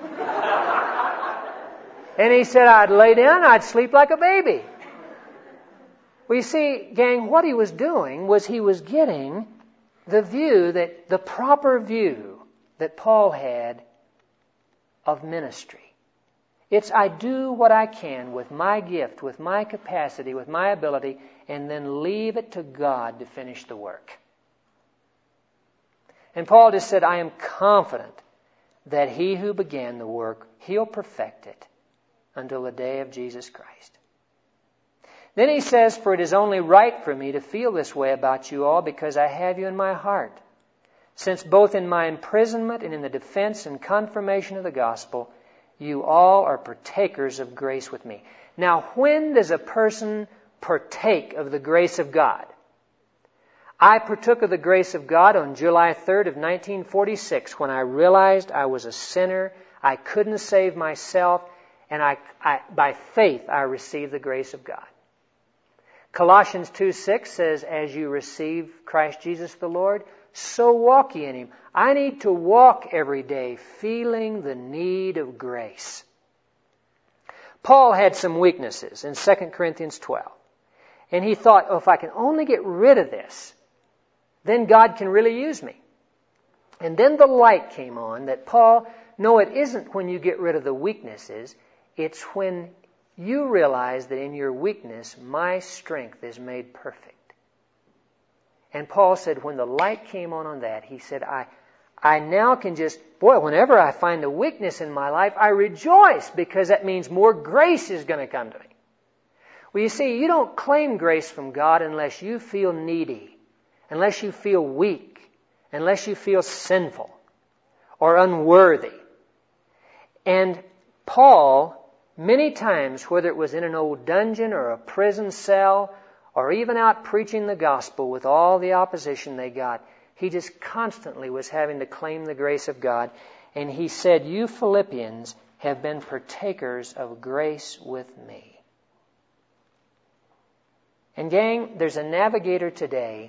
And he said, I'd lay down, I'd sleep like a baby. Well, you see, gang, what he was doing was he was getting the view, that the proper view that Paul had of ministry. It's I do what I can with my gift, with my capacity, with my ability, and then leave it to God to finish the work. And Paul just said, I am confident that he who began the work, he'll perfect it until the day of Jesus Christ. Then he says, for it is only right for me to feel this way about you all because I have you in my heart. since both in my imprisonment and in the defense and confirmation of the gospel, you all are partakers of grace with me. Now, when does a person partake of the grace of God? I partook of the grace of God on July third of nineteen forty-six when I realized I was a sinner, I couldn't save myself, and I, I, by faith I received the grace of God. Colossians two six says, as you receive Christ Jesus the Lord, so walk ye in Him. I need to walk every day feeling the need of grace. Paul had some weaknesses in Second Corinthians twelve. And he thought, oh, if I can only get rid of this, then God can really use me. And then the light came on that Paul, no, it isn't when you get rid of the weaknesses. It's when you realize that in your weakness, my strength is made perfect. And Paul said when the light came on on that, he said, I, I now can just, boy, whenever I find a weakness in my life, I rejoice because that means more grace is going to come to me. Well, you see, you don't claim grace from God unless you feel needy, unless you feel weak, unless you feel sinful or unworthy. And Paul, many times, whether it was in an old dungeon or a prison cell or even out preaching the gospel with all the opposition they got, he just constantly was having to claim the grace of God. And he said, you Philippians have been partakers of grace with me. And gang, there's a navigator today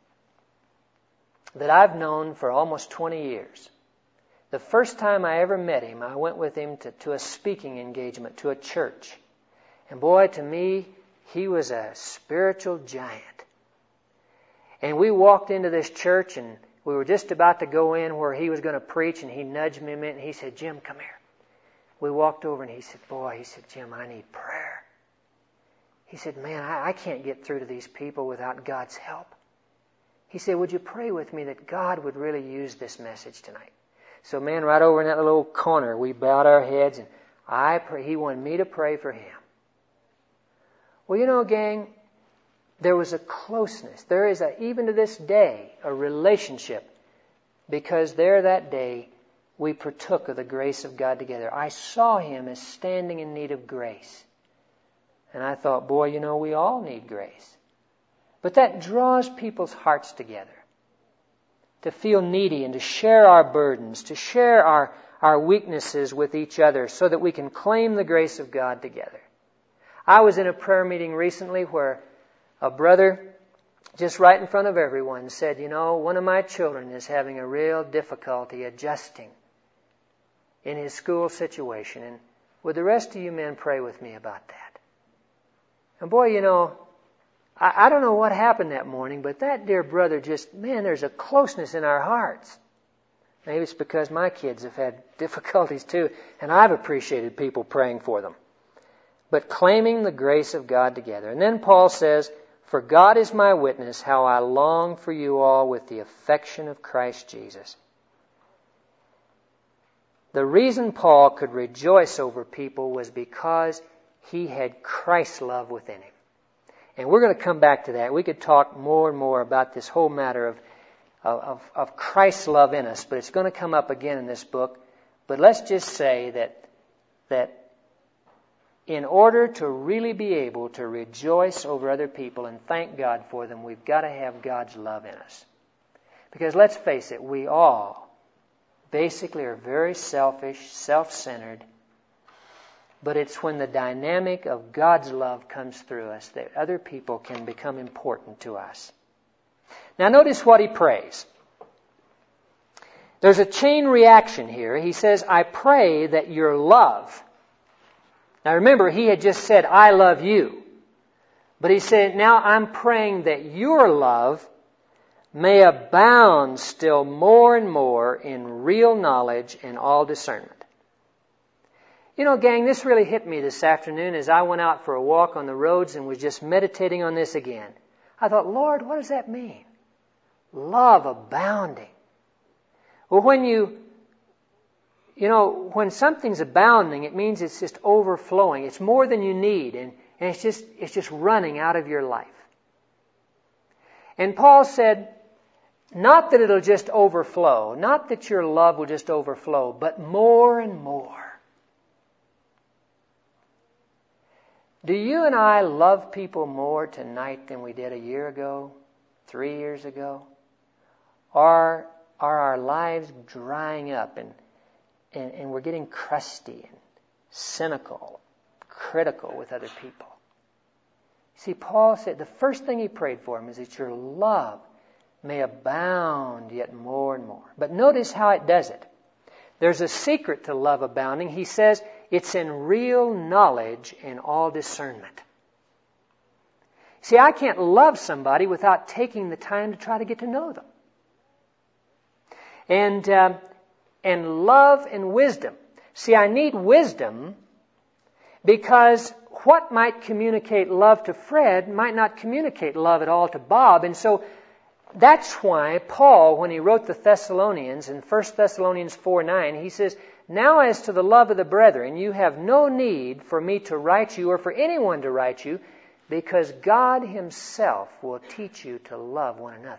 that I've known for almost twenty years. The first time I ever met him, I went with him to, to a speaking engagement, to a church. And boy, to me, he was a spiritual giant. And we walked into this church, and we were just about to go in where he was going to preach, and he nudged me a minute, and he said, Jim, come here. We walked over, and he said, boy, he said, Jim, I need prayer. He said, man, I, I can't get through to these people without God's help. He said, would you pray with me that God would really use this message tonight? So, man, right over in that little corner, we bowed our heads, and I pray. He wanted me to pray for him. Well, you know, gang, there was a closeness. There is, a, even to this day, a relationship, because there that day we partook of the grace of God together. I saw him as standing in need of grace. And I thought, boy, you know, we all need grace. But that draws people's hearts together. To feel needy and to share our burdens, to share our, our weaknesses with each other so that we can claim the grace of God together. I was in a prayer meeting recently where a brother, just right in front of everyone, said, you know, one of my children is having a real difficulty adjusting in his school situation. And would the rest of you men pray with me about that? And boy, you know, I, I don't know what happened that morning, but that dear brother just, man, there's a closeness in our hearts. Maybe it's because my kids have had difficulties too, and I've appreciated people praying for them. But claiming the grace of God together. And then Paul says, for God is my witness, how I long for you all with the affection of Christ Jesus. The reason Paul could rejoice over people was because he had Christ's love within him. And we're going to come back to that. We could talk more and more about this whole matter of, of, of Christ's love in us, but it's going to come up again in this book. But let's just say that, that in order to really be able to rejoice over other people and thank God for them, we've got to have God's love in us. Because let's face it, we all basically are very selfish, self-centered. But it's when the dynamic of God's love comes through us that other people can become important to us. Now notice what he prays. There's a chain reaction here. He says, I pray that your love. Now remember, he had just said, I love you. But he said, now I'm praying that your love may abound still more and more in real knowledge and all discernment. You know, gang, this really hit me this afternoon as I went out for a walk on the roads and was just meditating on this again. I thought, Lord, what does that mean? Love abounding. Well, when you, you know, when something's abounding, it means it's just overflowing. It's more than you need, and, and it's just, it's just running out of your life. And Paul said, Not that it'll just overflow, not that your love will just overflow, but more and more. Do you and I love people more tonight than we did a year ago, three years ago? Or are our lives drying up and, and, and we're getting crusty and cynical, critical with other people? See, Paul said the first thing he prayed for him is that your love may abound yet more and more. But notice how it does it. There's a secret to love abounding. He says it's in real knowledge and all discernment. See, I can't love somebody without taking the time to try to get to know them. And, uh, and love and wisdom. See, I need wisdom because what might communicate love to Fred might not communicate love at all to Bob. And so that's why Paul, when he wrote the Thessalonians in First Thessalonians four nine, he says, "Now as to the love of the brethren, you have no need for me to write you or for anyone to write you, because God Himself will teach you to love one another."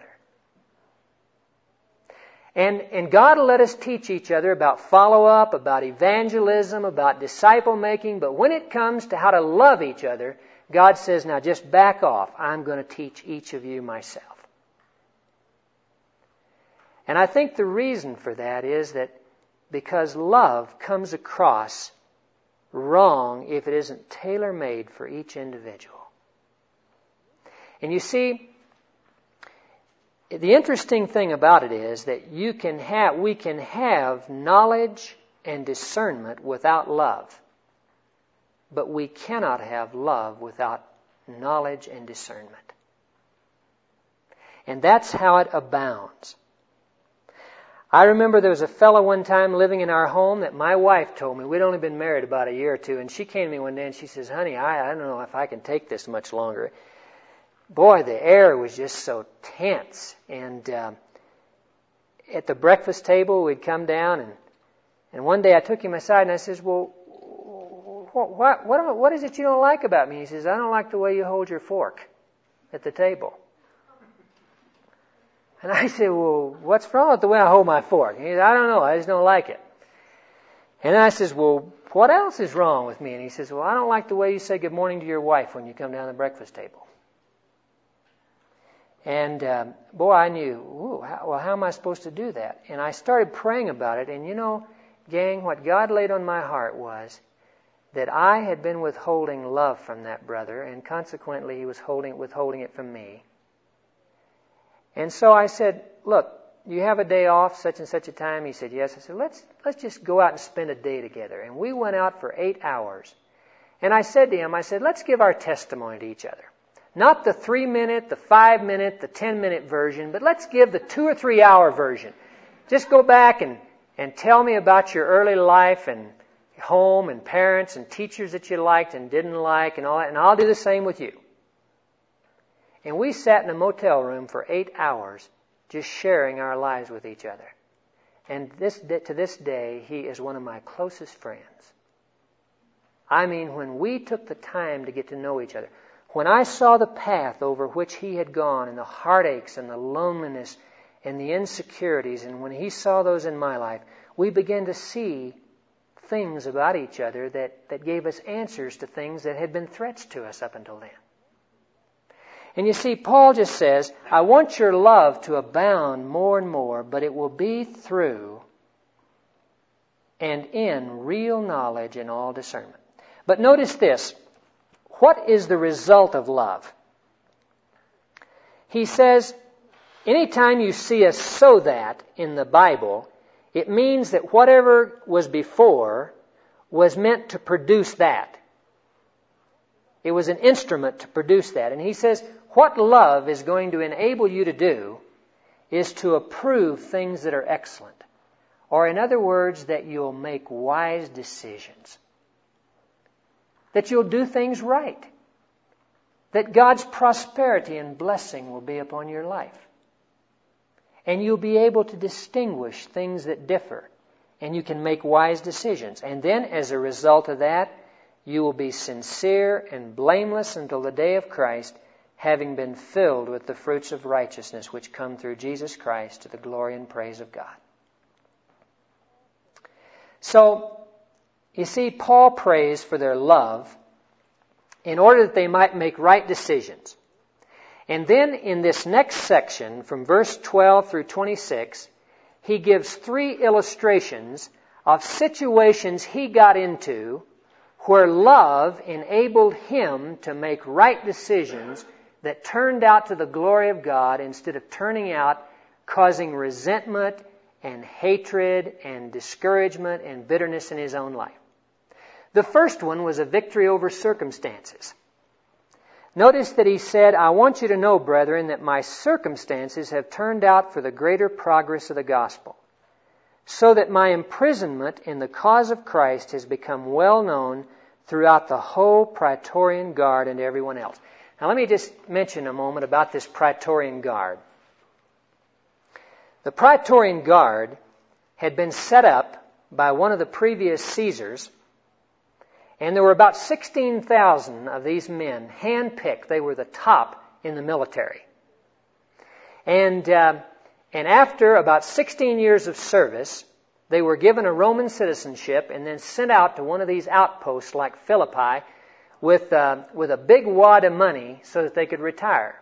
And, and God will let us teach each other about follow-up, about evangelism, about disciple-making, but when it comes to how to love each other, God says, now just back off. I'm going to teach each of you myself. And I think the reason for that is that because love comes across wrong if it isn't tailor-made for each individual. And you see, the interesting thing about it is that you can have, we can have knowledge and discernment without love. But we cannot have love without knowledge and discernment. And that's how it abounds. I remember there was a fellow one time living in our home that my wife told me. We'd only been married about a year or two, and she came to me one day and she says, "Honey, I, I don't know if I can take this much longer." Boy, the air was just so tense. And uh, at the breakfast table, we'd come down, and, and one day I took him aside and I says, "Well, what, what, what is it you don't like about me?" He says, "I don't like the way you hold your fork at the table." And I said, "Well, what's wrong with the way I hold my fork?" And he said, "I don't know, I just don't like it." And I says, "Well, what else is wrong with me?" And he says, "Well, I don't like the way you say good morning to your wife when you come down to the breakfast table." And um, boy, I knew, ooh, how, well, how am I supposed to do that? And I started praying about it. And you know, gang, what God laid on my heart was that I had been withholding love from that brother, and consequently he was holding, withholding it from me. And so I said, "Look, you have a day off such and such a time?" He said, "Yes." I said, let's, let's just go out and spend a day together. And we went out for eight hours. And I said to him, I said, "Let's give our testimony to each other. Not the three-minute, the five-minute, the ten-minute version, but let's give the two- or three-hour version. Just go back and, and tell me about your early life and home and parents and teachers that you liked and didn't like and all that, and I'll do the same with you." And we sat in a motel room for eight hours just sharing our lives with each other. And this to this day, he is one of my closest friends. I mean, when we took the time to get to know each other, when I saw the path over which he had gone and the heartaches and the loneliness and the insecurities, and when he saw those in my life, we began to see things about each other that, that gave us answers to things that had been threats to us up until then. And you see, Paul just says, "I want your love to abound more and more, but it will be through and in real knowledge and all discernment." But notice this. What is the result of love? He says, anytime you see a "so that" in the Bible, it means that whatever was before was meant to produce that. It was an instrument to produce that. And he says, what love is going to enable you to do is to approve things that are excellent. Or in other words, that you'll make wise decisions. That you'll do things right. That God's prosperity and blessing will be upon your life. And you'll be able to distinguish things that differ. And you can make wise decisions. And then as a result of that, you will be sincere and blameless until the day of Christ, having been filled with the fruits of righteousness which come through Jesus Christ to the glory and praise of God. So, you see, Paul prays for their love in order that they might make right decisions. And then in this next section, from verse twelve through twenty-six, he gives three illustrations of situations he got into where love enabled him to make right decisions that turned out to the glory of God instead of turning out causing resentment and hatred and discouragement and bitterness in his own life. The first one was a victory over circumstances. Notice that he said, I want you to know, brethren, that my circumstances have turned out for the greater progress of the gospel, so that my imprisonment in the cause of Christ has become well known throughout the whole Praetorian Guard and everyone else. Now let me just mention a moment about this Praetorian Guard. The Praetorian Guard had been set up by one of the previous Caesars, and there were about sixteen thousand of these men, hand-picked. They were the top in the military. And, uh, and after about sixteen years of service, they were given a Roman citizenship and then sent out to one of these outposts like Philippi with, uh, with a big wad of money so that they could retire.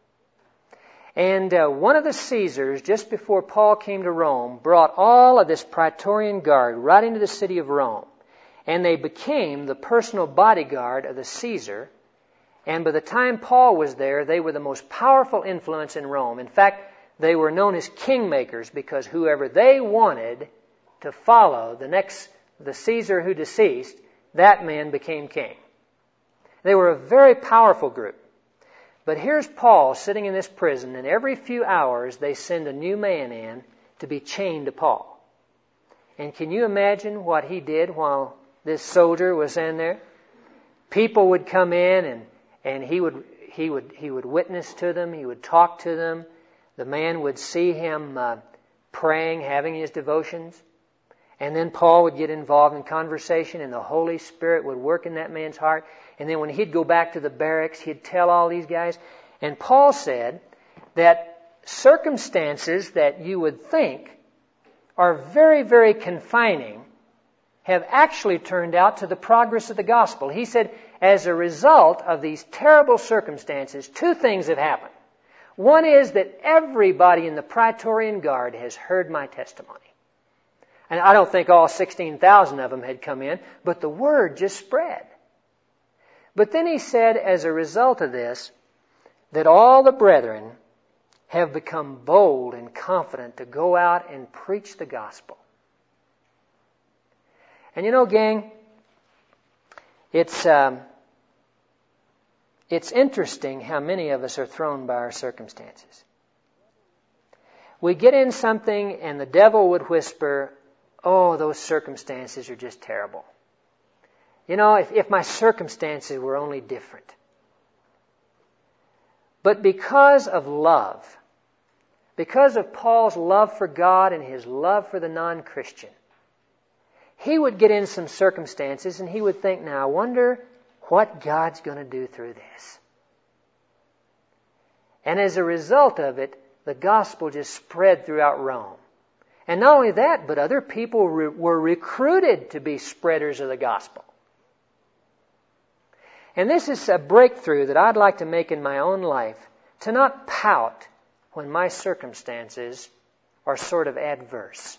And uh, one of the Caesars, just before Paul came to Rome, brought all of this Praetorian Guard right into the city of Rome. And they became the personal bodyguard of the Caesar. And by the time Paul was there, they were the most powerful influence in Rome. In fact, they were known as kingmakers because whoever they wanted to follow, the next, the Caesar who deceased, that man became king. They were a very powerful group. But here's Paul sitting in this prison, and every few hours they send a new man in to be chained to Paul. And can you imagine what he did while this soldier was in there? People would come in and, and he would he would he would witness to them, he would talk to them. The man would see him uh, praying, having his devotions. And then Paul would get involved in conversation and the Holy Spirit would work in that man's heart. And then when he'd go back to the barracks, he'd tell all these guys. And Paul said that circumstances that you would think are very, very confining have actually turned out to the progress of the gospel. He said, as a result of these terrible circumstances, two things have happened. One is that everybody in the Praetorian Guard has heard my testimony. And I don't think all sixteen thousand of them had come in, but the word just spread. But then he said, as a result of this, that all the brethren have become bold and confident to go out and preach the gospel. And you know, gang, it's um, it's interesting how many of us are thrown by our circumstances. We get in something and the devil would whisper, oh, those circumstances are just terrible. You know, if, if my circumstances were only different. But because of love, because of Paul's love for God and his love for the non-Christian, he would get in some circumstances and he would think, now I wonder what God's going to do through this. And as a result of it, the gospel just spread throughout Rome. And not only that, but other people re- were recruited to be spreaders of the gospel. And this is a breakthrough that I'd like to make in my own life, to not pout when my circumstances are sort of adverse.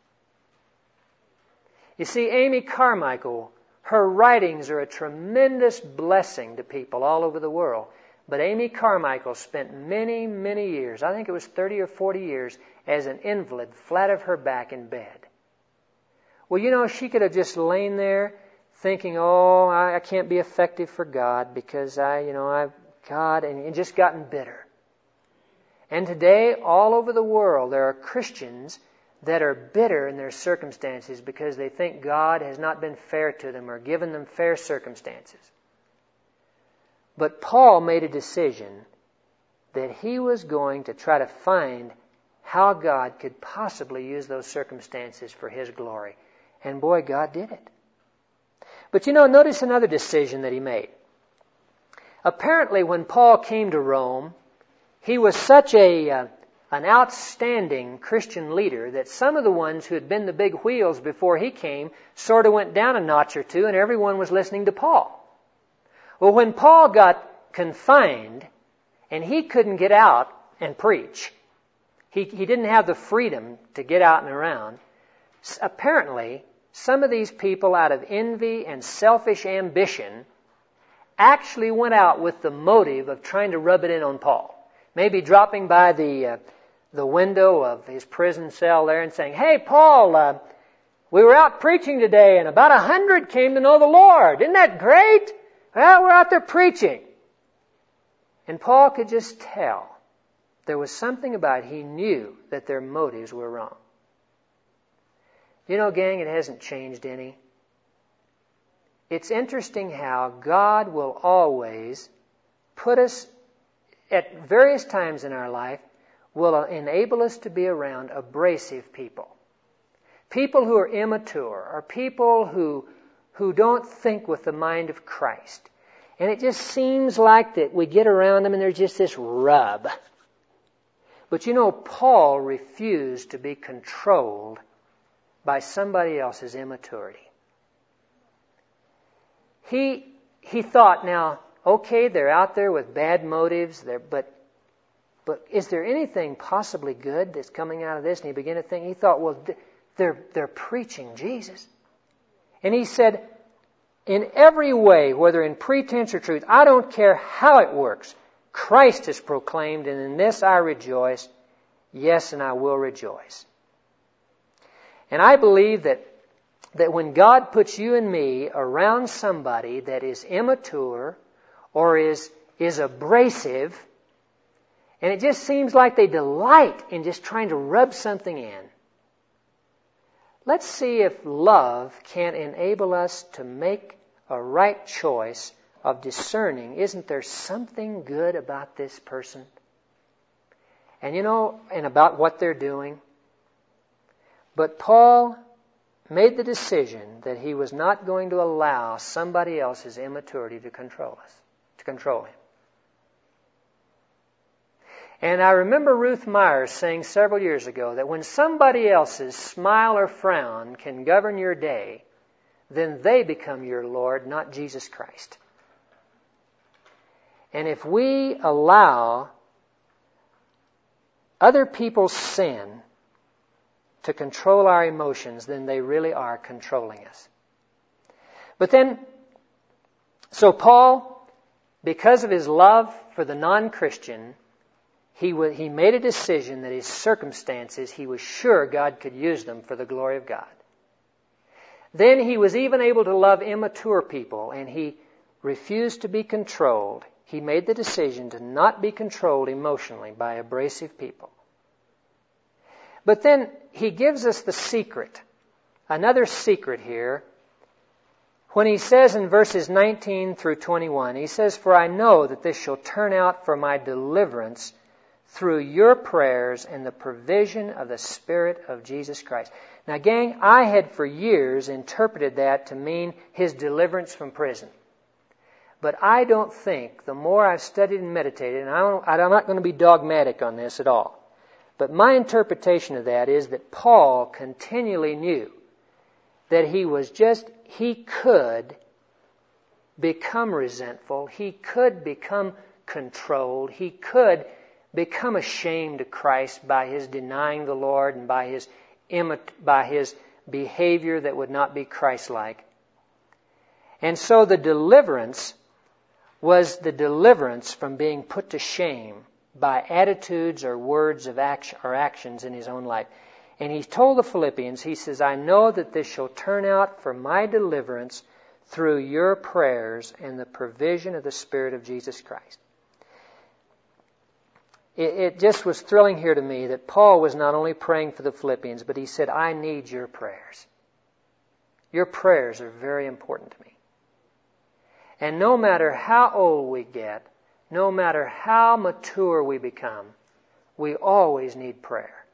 You see, Amy Carmichael, her writings are a tremendous blessing to people all over the world. But Amy Carmichael spent many, many years, I think it was thirty or forty years, as an invalid, flat of her back in bed. Well, you know, she could have just lain there thinking, oh, I, I can't be effective for God because I, you know, I've God, and, and just gotten bitter. And today, all over the world, there are Christians that are bitter in their circumstances because they think God has not been fair to them or given them fair circumstances. But Paul made a decision that he was going to try to find how God could possibly use those circumstances for his glory. And boy, God did it. But you know, notice another decision that he made. Apparently, when Paul came to Rome, he was such a uh, an outstanding Christian leader that some of the ones who had been the big wheels before he came sort of went down a notch or two, and everyone was listening to Paul. Well, when Paul got confined and he couldn't get out and preach, he, he didn't have the freedom to get out and around, apparently some of these people, out of envy and selfish ambition, actually went out with the motive of trying to rub it in on Paul. Maybe dropping by the uh, the window of his prison cell there and saying, "Hey, Paul, uh, we were out preaching today and about a hundred came to know the Lord. Isn't that great? Well, we're out there preaching." And Paul could just tell there was something about it. He knew that their motives were wrong. You know, gang, it hasn't changed any. It's interesting how God will always put us at various times in our life, will enable us to be around abrasive people. People who are immature, or people who, who don't think with the mind of Christ. And it just seems like that we get around them and there's just this rub. But you know, Paul refused to be controlled by somebody else's immaturity. He, he thought, now, okay, they're out there with bad motives, they're, but But is there anything possibly good that's coming out of this? And he began to think, he thought, well, they're, they're preaching Jesus. And he said, in every way, whether in pretense or truth, I don't care how it works, Christ is proclaimed, and in this I rejoice. Yes, and I will rejoice. And I believe that, that when God puts you and me around somebody that is immature or is, is abrasive, and it just seems like they delight in just trying to rub something in, let's see if love can enable us to make a right choice of discerning, isn't there something good about this person? And you know, and about what they're doing. But Paul made the decision that he was not going to allow somebody else's immaturity to control us, to control him. And I remember Ruth Myers saying several years ago that when somebody else's smile or frown can govern your day, then they become your Lord, not Jesus Christ. And if we allow other people's sin to control our emotions, then they really are controlling us. But then, so Paul, because of his love for the non-Christian, He, w- he made a decision that his circumstances, he was sure God could use them for the glory of God. Then he was even able to love immature people, and he refused to be controlled. He made the decision to not be controlled emotionally by abrasive people. But then he gives us the secret, another secret here, when he says in verses nineteen through twenty-one, he says, "For I know that this shall turn out for my deliverance through your prayers and the provision of the Spirit of Jesus Christ." Now, gang, I had for years interpreted that to mean his deliverance from prison. But I don't think, the more I've studied and meditated, and I don't, I'm not going to be dogmatic on this at all, but my interpretation of that is that Paul continually knew that he was just, he could become resentful, he could become controlled, he could become ashamed of Christ by his denying the Lord and by his by his behavior that would not be Christ-like. And so the deliverance was the deliverance from being put to shame by attitudes or words of action or actions in his own life. And he told the Philippians, he says, "I know that this shall turn out for my deliverance through your prayers and the provision of the Spirit of Jesus Christ." It, it just was thrilling here to me that Paul was not only praying for the Philippians, but he said, "I need your prayers. Your prayers are very important to me." And no matter how old we get, no matter how mature we become, we always need prayer.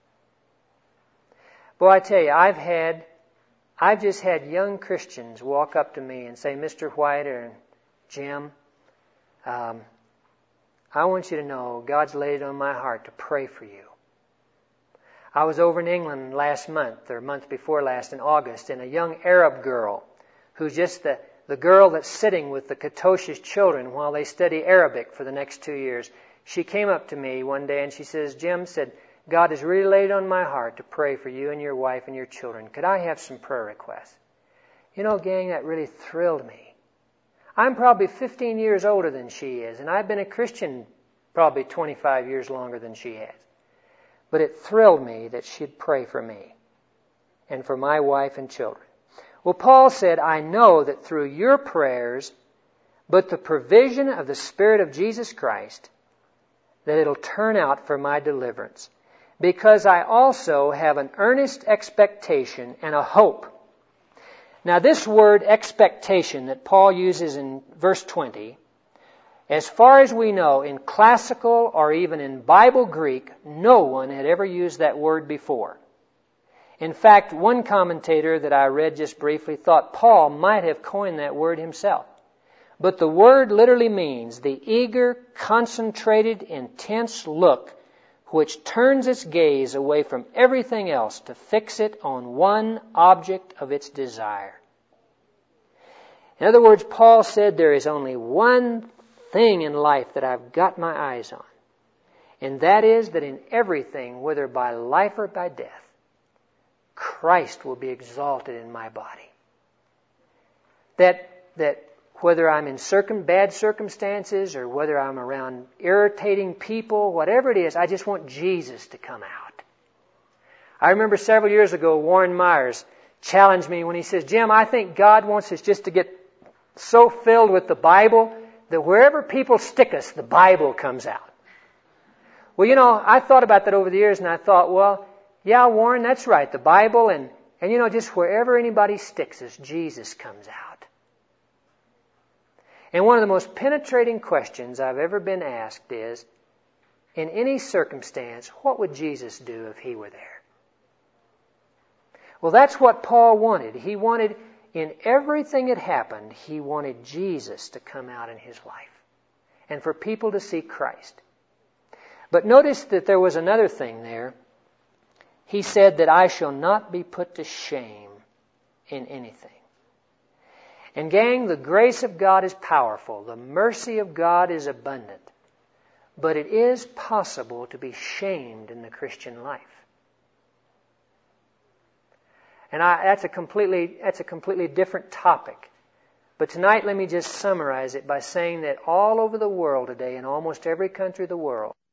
Boy, I tell you, I've had, I've just had young Christians walk up to me and say, "Mister White or Jim, um, I want you to know God's laid it on my heart to pray for you. I was over in England last month, or month before last, in August, and a young Arab girl who's just the, the girl that's sitting with the Katosha's children while they study Arabic for the next two years. She came up to me one day and she says, Jim said, God has really laid on my heart to pray for you and your wife and your children. Could I have some prayer requests? You know, gang, that really thrilled me. I'm probably fifteen years older than she is, and I've been a Christian probably twenty-five years longer than she has. But it thrilled me that she'd pray for me and for my wife and children. Well, Paul said, I know that through your prayers, but the provision of the Spirit of Jesus Christ, that it'll turn out for my deliverance. Because I also have an earnest expectation and a hope. Now, this word expectation that Paul uses in verse twenty, as far as we know, in classical or even in Bible Greek, no one had ever used that word before. In fact, one commentator that I read just briefly thought Paul might have coined that word himself. But the word literally means the eager, concentrated, intense look which turns its gaze away from everything else to fix it on one object of its desire. In other words, Paul said there is only one thing in life that I've got my eyes on, and that is that in everything, whether by life or by death, Christ will be exalted in my body. That, that whether I'm in circum, bad circumstances or whether I'm around irritating people, whatever it is, I just want Jesus to come out. I remember several years ago, Warren Myers challenged me when he says, Jim, I think God wants us just to get so filled with the Bible that wherever people stick us, the Bible comes out. Well, you know, I thought about that over the years, and I thought, well, yeah, Warren, that's right, the Bible, and, and you know, just wherever anybody sticks us, Jesus comes out. And one of the most penetrating questions I've ever been asked is, in any circumstance, what would Jesus do if He were there? Well, that's what Paul wanted. He wanted, in everything that happened, he wanted Jesus to come out in his life and for people to see Christ. But notice that there was another thing there. He said that I shall not be put to shame in anything. And gang, the grace of God is powerful. The mercy of God is abundant. But it is possible to be shamed in the Christian life. And I, that's a completely, that's a completely different topic. But tonight, let me just summarize it by saying that all over the world today, in almost every country of the world,